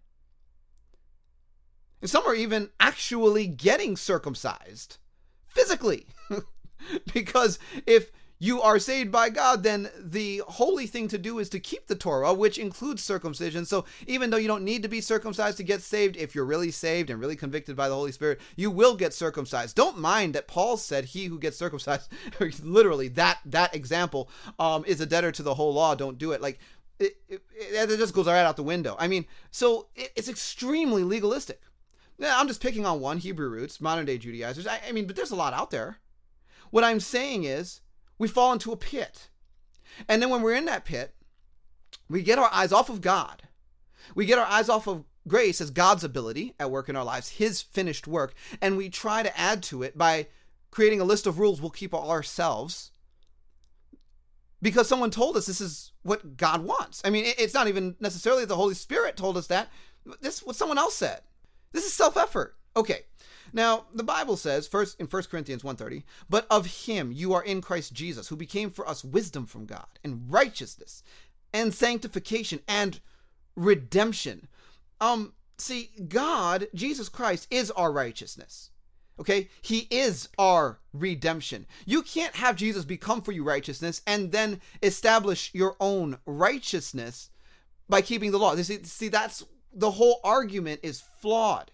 B: And some are even actually getting circumcised physically. Because if you are saved by God, then the holy thing to do is to keep the Torah, which includes circumcision. So even though you don't need to be circumcised to get saved, if you're really saved and really convicted by the Holy Spirit, you will get circumcised. Don't mind that Paul said he who gets circumcised, literally that that example, um, is a debtor to the whole law. Don't do it. Like, it, it, it just goes right out the window. I mean, so it, it's extremely legalistic. Now, I'm just picking on one, Hebrew roots, modern day Judaizers. I, I mean, but there's a lot out there. What I'm saying is, we fall into a pit. And then when we're in that pit, we get our eyes off of God. We get our eyes off of grace as God's ability at work in our lives, his finished work, and we try to add to it by creating a list of rules we'll keep ourselves because someone told us this is what God wants. I mean, it's not even necessarily the Holy Spirit told us that. This is what someone else said. This is self-effort. Okay. Now, the Bible says, first in First Corinthians one thirty, but of him you are in Christ Jesus, who became for us wisdom from God, and righteousness, and sanctification, and redemption. Um, see, God, Jesus Christ, is our righteousness. Okay? He is our redemption. You can't have Jesus become for you righteousness and then establish your own righteousness by keeping the law. See, see that's the whole argument is flawed.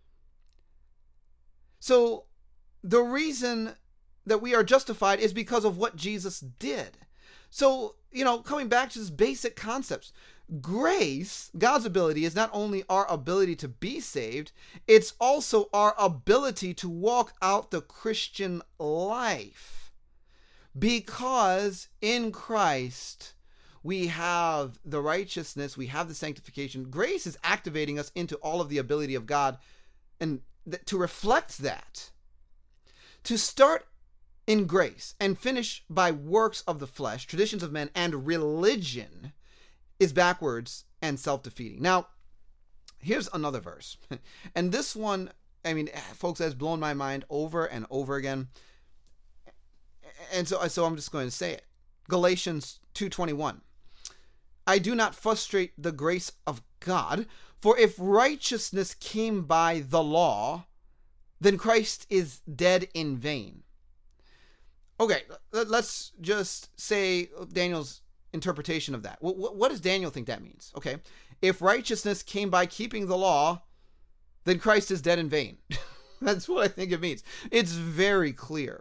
B: So the reason that we are justified is because of what Jesus did. So, you know, coming back to this basic concepts, grace, God's ability, is not only our ability to be saved, it's also our ability to walk out the Christian life. Because in Christ, we have the righteousness, we have the sanctification. Grace is activating us into all of the ability of God and th- to reflect that. To start in grace and finish by works of the flesh, traditions of men, and religion is backwards and self-defeating. Now, here's another verse. And this one, I mean, folks, has blown my mind over and over again. And so, so I'm just going to say it. Galatians two twenty-one. I do not frustrate the grace of God, for if righteousness came by the law, then Christ is dead in vain. Okay, let's just say Daniel's interpretation of that. What does Daniel think that means? Okay, if righteousness came by keeping the law, then Christ is dead in vain. That's what I think it means. It's very clear.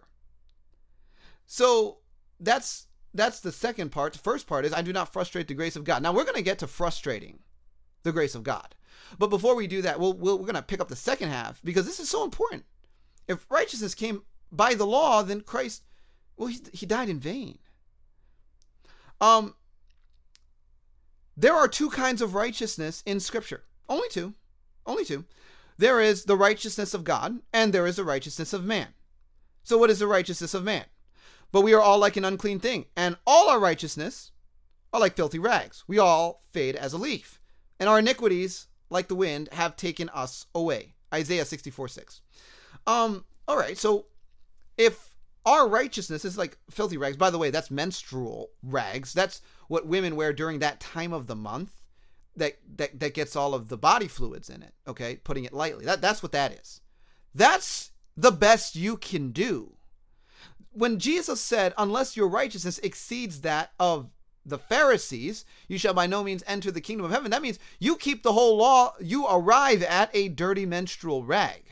B: So that's that's the second part. The first part is I do not frustrate the grace of God. Now we're going to get to frustrating the grace of God. But before we do that, we'll, we'll, we're going to pick up the second half because this is so important. If righteousness came by the law, then Christ, well, he, he died in vain. Um, there are two kinds of righteousness in Scripture. Only two. Only two. There is the righteousness of God, and there is the righteousness of man. So what is the righteousness of man? But we are all like an unclean thing, and all our righteousness are like filthy rags. We all fade as a leaf, and our iniquities, like the wind, have taken us away. Isaiah sixty-four six. Um, all right, so if our righteousness is like filthy rags, by the way, that's menstrual rags. That's what women wear during that time of the month that, that, that gets all of the body fluids in it, okay, putting it lightly. That, that's what that is. That's the best you can do. When Jesus said, unless your righteousness exceeds that of the Pharisees, you shall by no means enter the kingdom of heaven. That means you keep the whole law, you arrive at a dirty menstrual rag.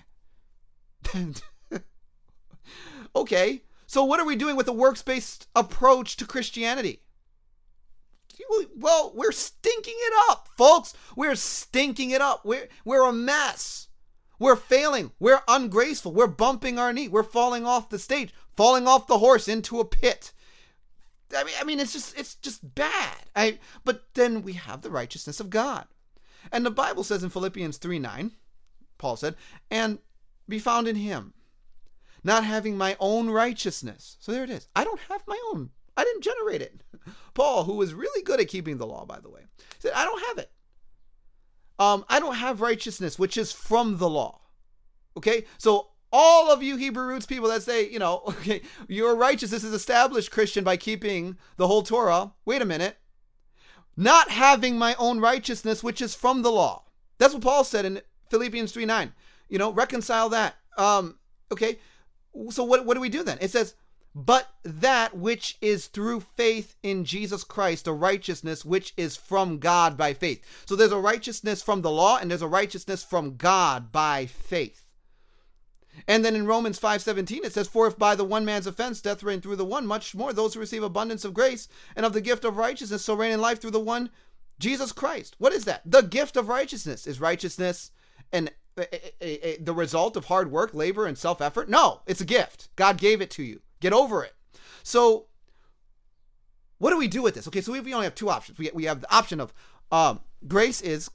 B: Okay, so what are we doing with a works-based approach to Christianity? Well, we're stinking it up, folks. We're stinking it up. We're, we're a mess. We're failing. We're ungraceful. We're bumping our knee. We're falling off the stage, falling off the horse into a pit. I mean, I mean, it's just, it's just bad. I, but then we have the righteousness of God. And the Bible says in Philippians three nine, Paul said, and be found in him, not having my own righteousness. So there it is. I don't have my own. I didn't generate it. Paul, who was really good at keeping the law, by the way, said, I don't have it. Um, I don't have righteousness, which is from the law. Okay, so all of you Hebrew roots people that say, you know, okay, your righteousness is established, Christian, by keeping the whole Torah. Wait a minute. Not having my own righteousness, which is from the law. That's what Paul said in Philippians three nine. You know, reconcile that. Um, okay, so what, what do we do then? It says, but that which is through faith in Jesus Christ, a righteousness which is from God by faith. So there's a righteousness from the law and there's a righteousness from God by faith. And then in Romans five seventeen, it says, for if by the one man's offense death reigned through the one, much more those who receive abundance of grace and of the gift of righteousness so reign in life through the one, Jesus Christ. What is that? The gift of righteousness. Is righteousness and the result of hard work, labor, and self-effort? No, it's a gift. God gave it to you. Get over it. So what do we do with this? Okay, so we only have two options. We, we have the option of um, grace is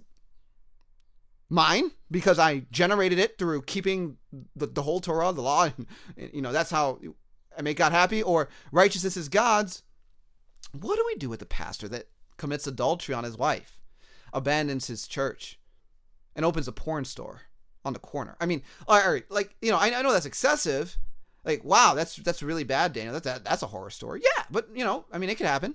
B: mine because I generated it through keeping the, the whole Torah, the law, and, you know, that's how I make God happy. Or righteousness is God's. What do we do with the pastor that commits adultery on his wife, abandons his church, and opens a porn store on the corner? I mean, all right, like, you know, I, I know that's excessive. Like, wow, that's that's really bad, Daniel. That's that, that's a horror story. Yeah, but, you know, I mean, it could happen.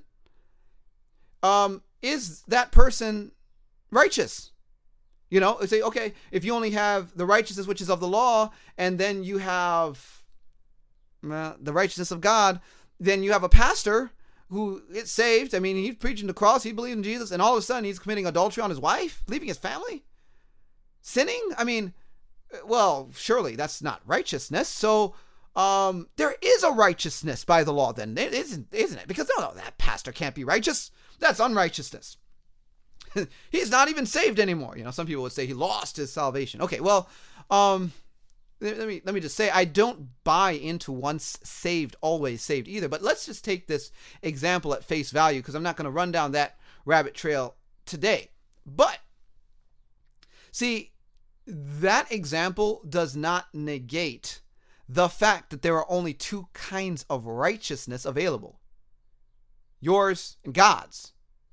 B: Um, is that person righteous? You know, say, okay, if you only have the righteousness which is of the law, and then you have uh, the righteousness of God, then you have a pastor who is saved. I mean, he's preaching the cross, he believed in Jesus, and all of a sudden he's committing adultery on his wife, leaving his family, sinning. I mean, well, surely that's not righteousness. So um, there is a righteousness by the law then, it isn't, isn't it? Because no, no, that pastor can't be righteous. That's unrighteousness. He's not even saved anymore. You know, some people would say he lost his salvation. Okay, well, um, let me let me just say, I don't buy into once saved, always saved either. But let's just take this example at face value because I'm not going to run down that rabbit trail today. But see, that example does not negate the fact that there are only two kinds of righteousness available: yours and God's.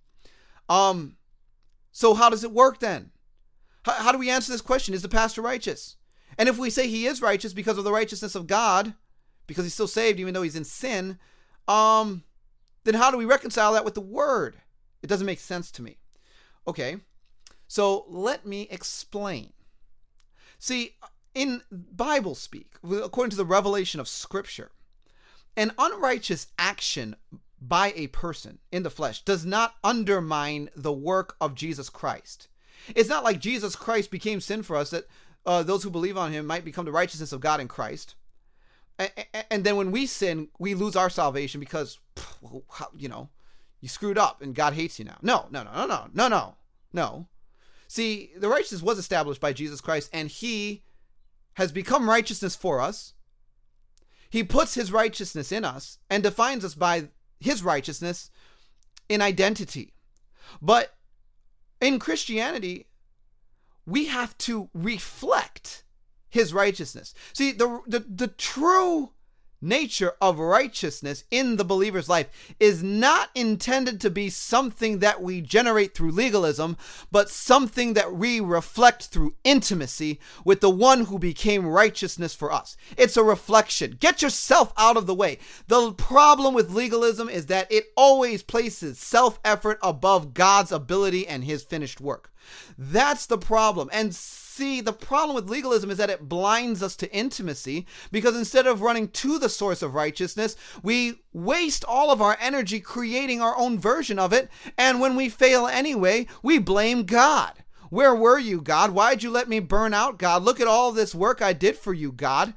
B: Um. So how does it work then? How, how do we answer this question? Is the pastor righteous? And if we say he is righteous because of the righteousness of God, because he's still saved even though he's in sin, um, then how do we reconcile that with the word? It doesn't make sense to me. Okay, so let me explain. See, in Bible speak, according to the revelation of Scripture, an unrighteous action by a person in the flesh does not undermine the work of Jesus Christ. It's not like Jesus Christ became sin for us that uh, those who believe on him might become the righteousness of God in Christ. And, and then when we sin, we lose our salvation because, you know, you screwed up and God hates you now. No, no, no, no, no, no, no, no. See, the righteousness was established by Jesus Christ and he has become righteousness for us. He puts his righteousness in us and defines us by his righteousness in identity. But in Christianity, we have to reflect his righteousness. See, the, the, the true nature of righteousness in the believer's life is not intended to be something that we generate through legalism, but something that we reflect through intimacy with the one who became righteousness for us. It's a reflection. Get yourself out of the way. The problem with legalism is that it always places self-effort above God's ability and his finished work. That's the problem. And see, the problem with legalism is that it blinds us to intimacy, because instead of running to the source of righteousness, we waste all of our energy creating our own version of it. And when we fail anyway, we blame God. Where were you, God? Why'd you let me burn out, God? Look at all this work I did for you, God.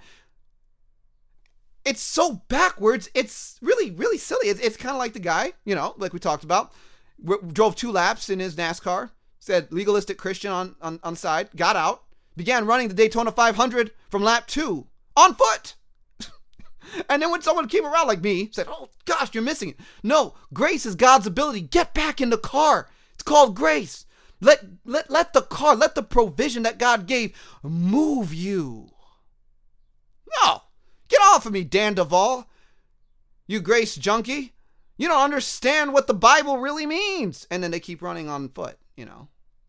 B: It's so backwards. It's really, really silly. It's, it's kind of like the guy, you know, like we talked about, drove two laps in his NASCAR, said legalistic Christian on, on, on the side, got out, began running the Daytona five hundred from lap two on foot. And then when someone came around like me, said, oh gosh, you're missing it. No, grace is God's ability. Get back in the car. It's called grace. Let, let, let the car, let the provision that God gave move you. No, get off of me, Dan Duvall. You grace junkie. You don't understand what the Bible really means. And then they keep running on foot, you know.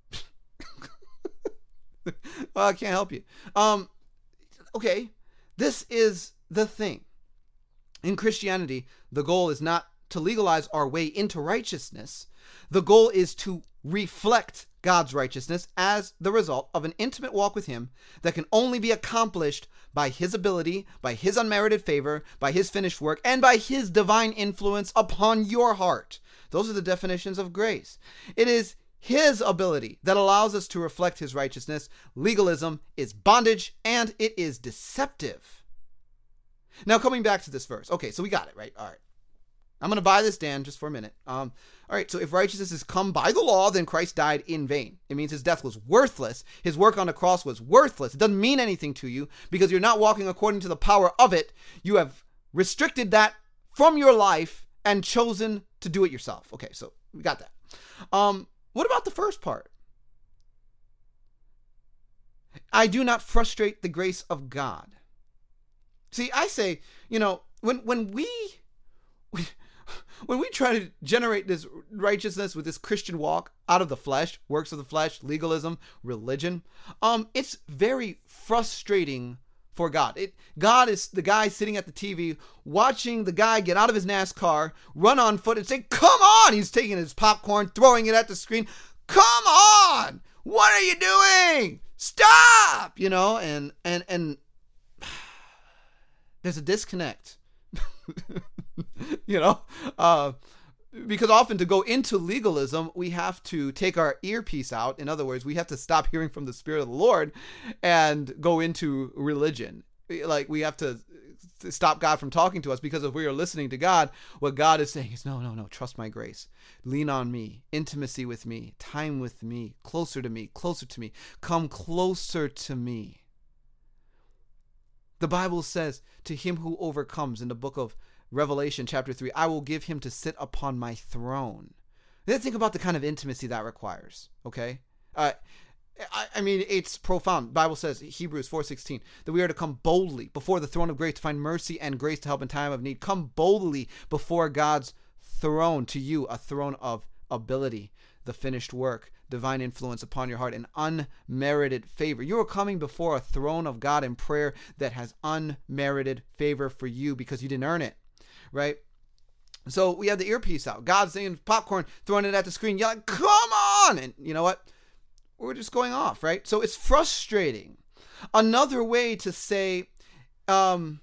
B: Well, I can't help you. Um, okay, this is the thing. In Christianity, the goal is not to legalize our way into righteousness. The goal is to reflect God's righteousness as the result of an intimate walk with Him that can only be accomplished by His ability, by His unmerited favor, by His finished work, and by His divine influence upon your heart. Those are the definitions of grace. It is His ability that allows us to reflect His righteousness. Legalism is bondage and it is deceptive. Now, coming back to this verse. Okay, so we got it, right? All right. I'm going to buy this, Dan, just for a minute. Um, all right, so if righteousness is come by the law, then Christ died in vain. It means his death was worthless. His work on the cross was worthless. It doesn't mean anything to you because you're not walking according to the power of it. You have restricted that from your life and chosen to do it yourself. Okay, so we got that. Um, what about the first part? I do not frustrate the grace of God. See, I say, you know, when when we... When we try to generate this righteousness with this Christian walk out of the flesh, works of the flesh, legalism, religion, um, it's very frustrating for God. It, God is the guy sitting at the T V watching the guy get out of his NASCAR, run on foot and say, come on! He's taking his popcorn, throwing it at the screen. Come on! What are you doing? Stop! You know, and, and, and there's a disconnect. you know, uh, because often to go into legalism, we have to take our earpiece out. In other words, we have to stop hearing from the Spirit of the Lord and go into religion. Like we have to stop God from talking to us because if we are listening to God, what God is saying is, no, no, no, trust my grace. Lean on me, intimacy with me, time with me, closer to me, closer to me, come closer to me. The Bible says, to him who overcomes in the book of Revelation chapter three, I will give him to sit upon my throne. Then think about the kind of intimacy that requires, okay? Uh, I, I mean, it's profound. The Bible says, Hebrews four sixteen, that we are to come boldly before the throne of grace to find mercy and grace to help in time of need. Come boldly before God's throne, to you, a throne of ability, the finished work, divine influence upon your heart, and unmerited favor. You are coming before a throne of God in prayer that has unmerited favor for you because you didn't earn it, right? So we have the earpiece out. God's saying popcorn, throwing it at the screen, yelling, come on! And you know what? We're just going off, right? So it's frustrating. Another way to say, um,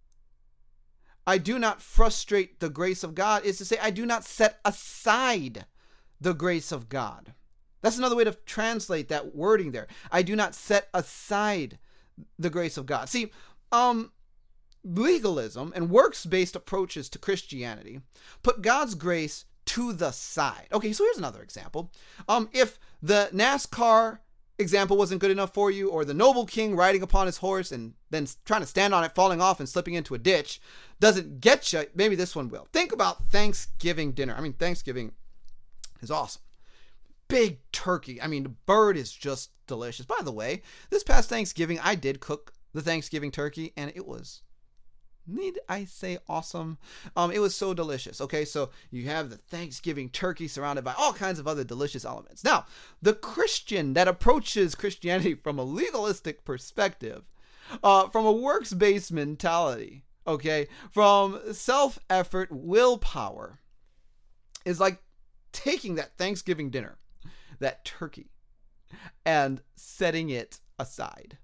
B: I do not frustrate the grace of God is to say, I do not set aside the grace of God. That's another way to translate that wording there. I do not set aside the grace of God. See, um, legalism and works-based approaches to Christianity put God's grace to the side. Okay, so here's another example. Um, if the NASCAR example wasn't good enough for you, or the noble king riding upon his horse and then trying to stand on it, falling off and slipping into a ditch doesn't get you, maybe this one will. Think about Thanksgiving dinner. I mean, Thanksgiving is awesome. Big turkey. I mean, the bird is just delicious. By the way, this past Thanksgiving, I did cook the Thanksgiving turkey, and it was, need I say, awesome. Um, it was so delicious. Okay, so you have the Thanksgiving turkey surrounded by all kinds of other delicious elements. Now, the Christian that approaches Christianity from a legalistic perspective, uh, from a works-based mentality, okay, from self-effort, willpower, is like taking that Thanksgiving dinner, that turkey, and setting it aside.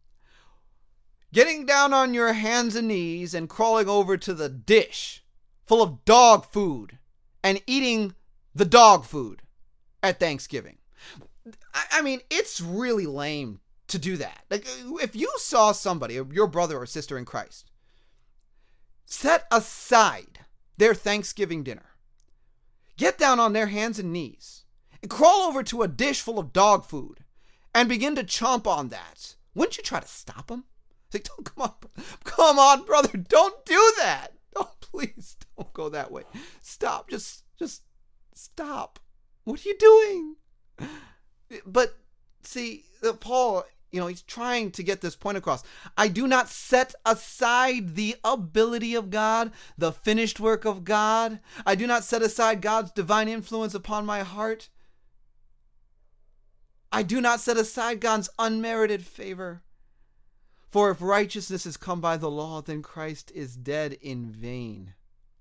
B: Getting down on your hands and knees and crawling over to the dish full of dog food and eating the dog food at Thanksgiving. I mean, it's really lame to do that. Like, if you saw somebody, your brother or sister in Christ, set aside their Thanksgiving dinner, get down on their hands and knees, and crawl over to a dish full of dog food and begin to chomp on that, wouldn't you try to stop them? It's like, don't, come on, come on, brother, don't do that. Don't, please, don't go that way. Stop, just, just stop. What are you doing? But see, Paul, you know, he's trying to get this point across. I do not set aside the ability of God, the finished work of God. I do not set aside God's divine influence upon my heart. I do not set aside God's unmerited favor. For if righteousness is come by the law, then Christ is dead in vain.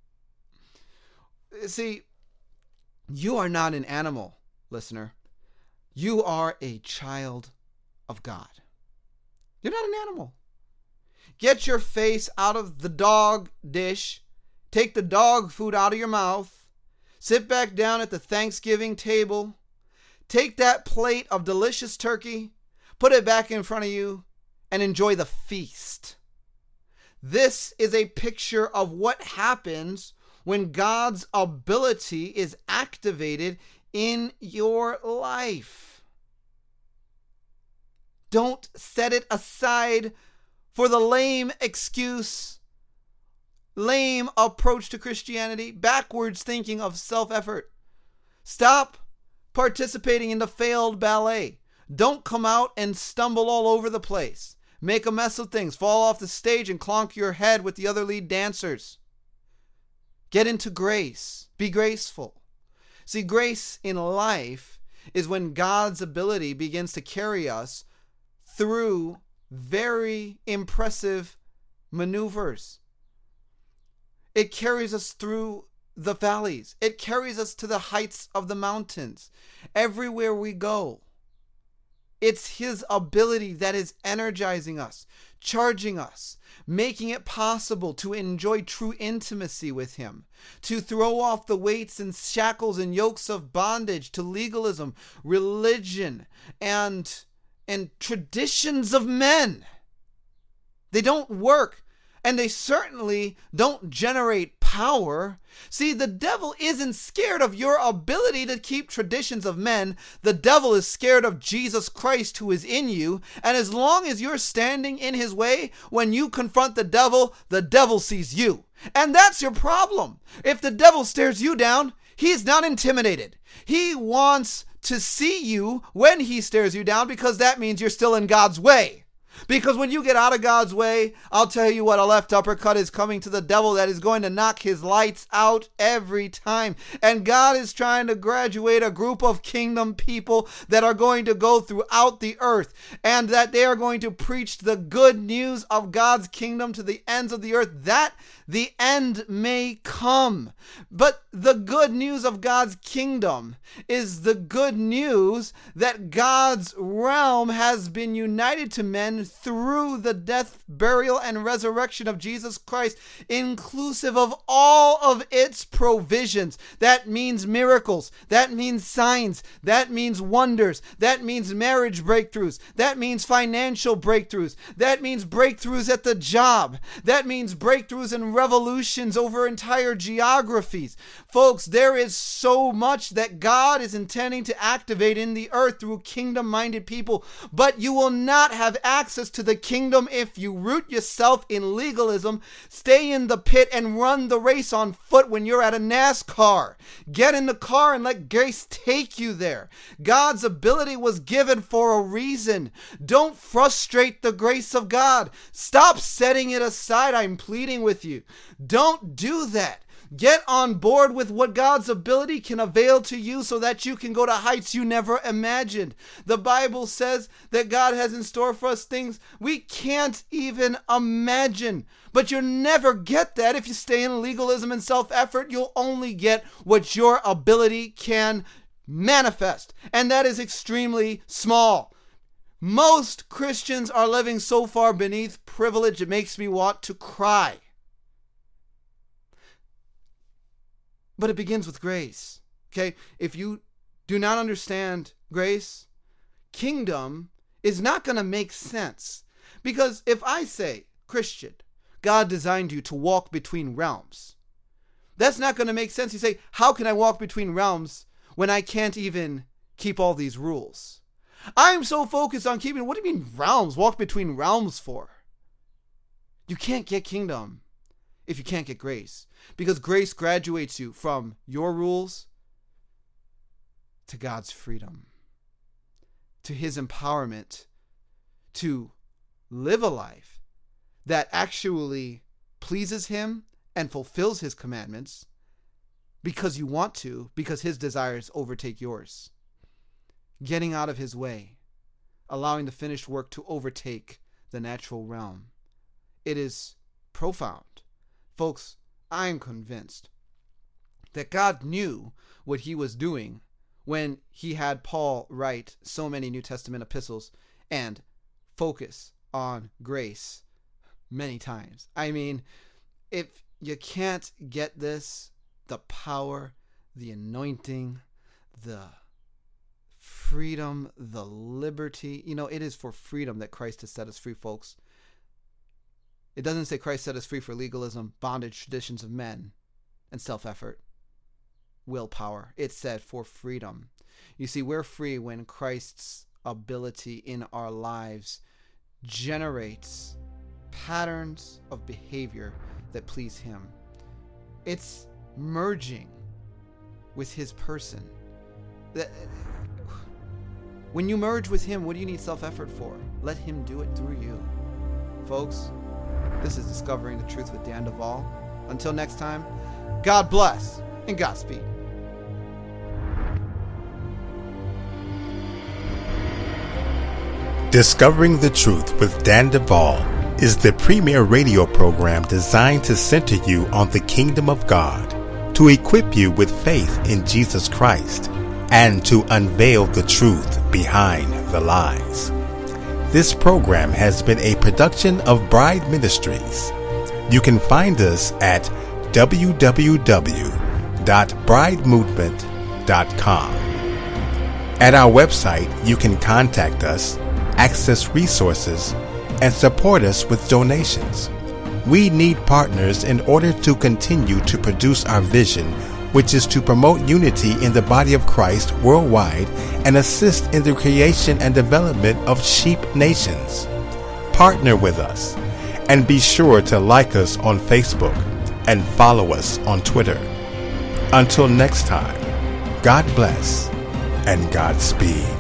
B: See, you are not an animal, listener. You are a child of God. You're not an animal. Get your face out of the dog dish. Take the dog food out of your mouth. Sit back down at the Thanksgiving table. Take that plate of delicious turkey. Put it back in front of you and enjoy the feast. This is a picture of what happens when God's ability is activated in your life. Don't set it aside for the lame excuse, lame approach to Christianity, backwards thinking of self-effort. Stop participating in the failed ballet. Don't come out and stumble all over the place. Make a mess of things. Fall off the stage and clonk your head with the other lead dancers. Get into grace. Be graceful. See, grace in life is when God's ability begins to carry us through very impressive maneuvers. It carries us through the valleys. It carries us to the heights of the mountains. Everywhere we go, it's His ability that is energizing us, charging us, making it possible to enjoy true intimacy with Him, to throw off the weights and shackles and yokes of bondage to legalism, religion, and, and traditions of men. They don't work, and they certainly don't generate power. See, the devil isn't scared of your ability to keep traditions of men. The devil is scared of Jesus Christ who is in you. And as long as you're standing in His way, when you confront the devil, the devil sees you. And that's your problem. If the devil stares you down, he's not intimidated. He wants to see you when he stares you down, because that means you're still in God's way. Because when you get out of God's way, I'll tell you what, a left uppercut is coming to the devil that is going to knock his lights out every time. And God is trying to graduate a group of kingdom people that are going to go throughout the earth, and that they are going to preach the good news of God's kingdom to the ends of the earth, that the end may come. But the good news of God's kingdom is the good news that God's realm has been united to men through the death, burial, and resurrection of Jesus Christ, inclusive of all of its provisions. That means miracles. That means signs. That means wonders. That means marriage breakthroughs. That means financial breakthroughs. That means breakthroughs at the job. That means breakthroughs and revolutions over entire geographies. Folks, there is so much that God is intending to activate in the earth through kingdom-minded people, but you will not have access to the kingdom if you root yourself in legalism, stay in the pit, and run the race on foot when you're at a NASCAR. Get in the car and let grace take you there. God's ability was given for a reason. Don't frustrate the grace of God. Stop setting it aside. I'm pleading with you. Don't do that. Get on board with what God's ability can avail to you so that you can go to heights you never imagined. The Bible says that God has in store for us things we can't even imagine. But you'll never get that if you stay in legalism and self-effort. You'll only get what your ability can manifest, and that is extremely small. Most Christians are living so far beneath privilege it makes me want to cry. But it begins with grace, okay? If you do not understand grace, kingdom is not going to make sense. Because if I say, Christian, God designed you to walk between realms, that's not going to make sense. You say, how can I walk between realms when I can't even keep all these rules? I'm so focused on keeping, what do you mean realms? Walk between realms for? You can't get kingdom if you can't get grace. Because grace graduates you from your rules to God's freedom, to his empowerment to live a life that actually pleases him and fulfills his commandments because you want to, because his desires overtake yours. Getting out of his way, allowing the finished work to overtake the natural realm. It is profound. Folks, I am convinced that God knew what he was doing when he had Paul write so many New Testament epistles and focus on grace many times. I mean, if you can't get this, the power, the anointing, the freedom, the liberty, you know, it is for freedom that Christ has set us free, folks. It doesn't say Christ set us free for legalism, bondage, traditions of men, and self-effort, willpower. It said for freedom. You see, we're free when Christ's ability in our lives generates patterns of behavior that please him. It's merging with his person. When you merge with him, what do you need self-effort for? Let him do it through you. Folks, this is Discovering the Truth with Dan Duvall. Until next time, God bless and Godspeed.
A: Discovering the Truth with Dan Duvall is the premier radio program designed to center you on the kingdom of God, to equip you with faith in Jesus Christ, and to unveil the truth behind the lies. This program has been a production of Bride Ministries. You can find us at w w w dot bride movement dot com. At our website, you can contact us, access resources, and support us with donations. We need partners in order to continue to produce our vision, which is to promote unity in the body of Christ worldwide and assist in the creation and development of sheep nations. Partner with us and be sure to like us on Facebook and follow us on Twitter. Until next time, God bless and Godspeed.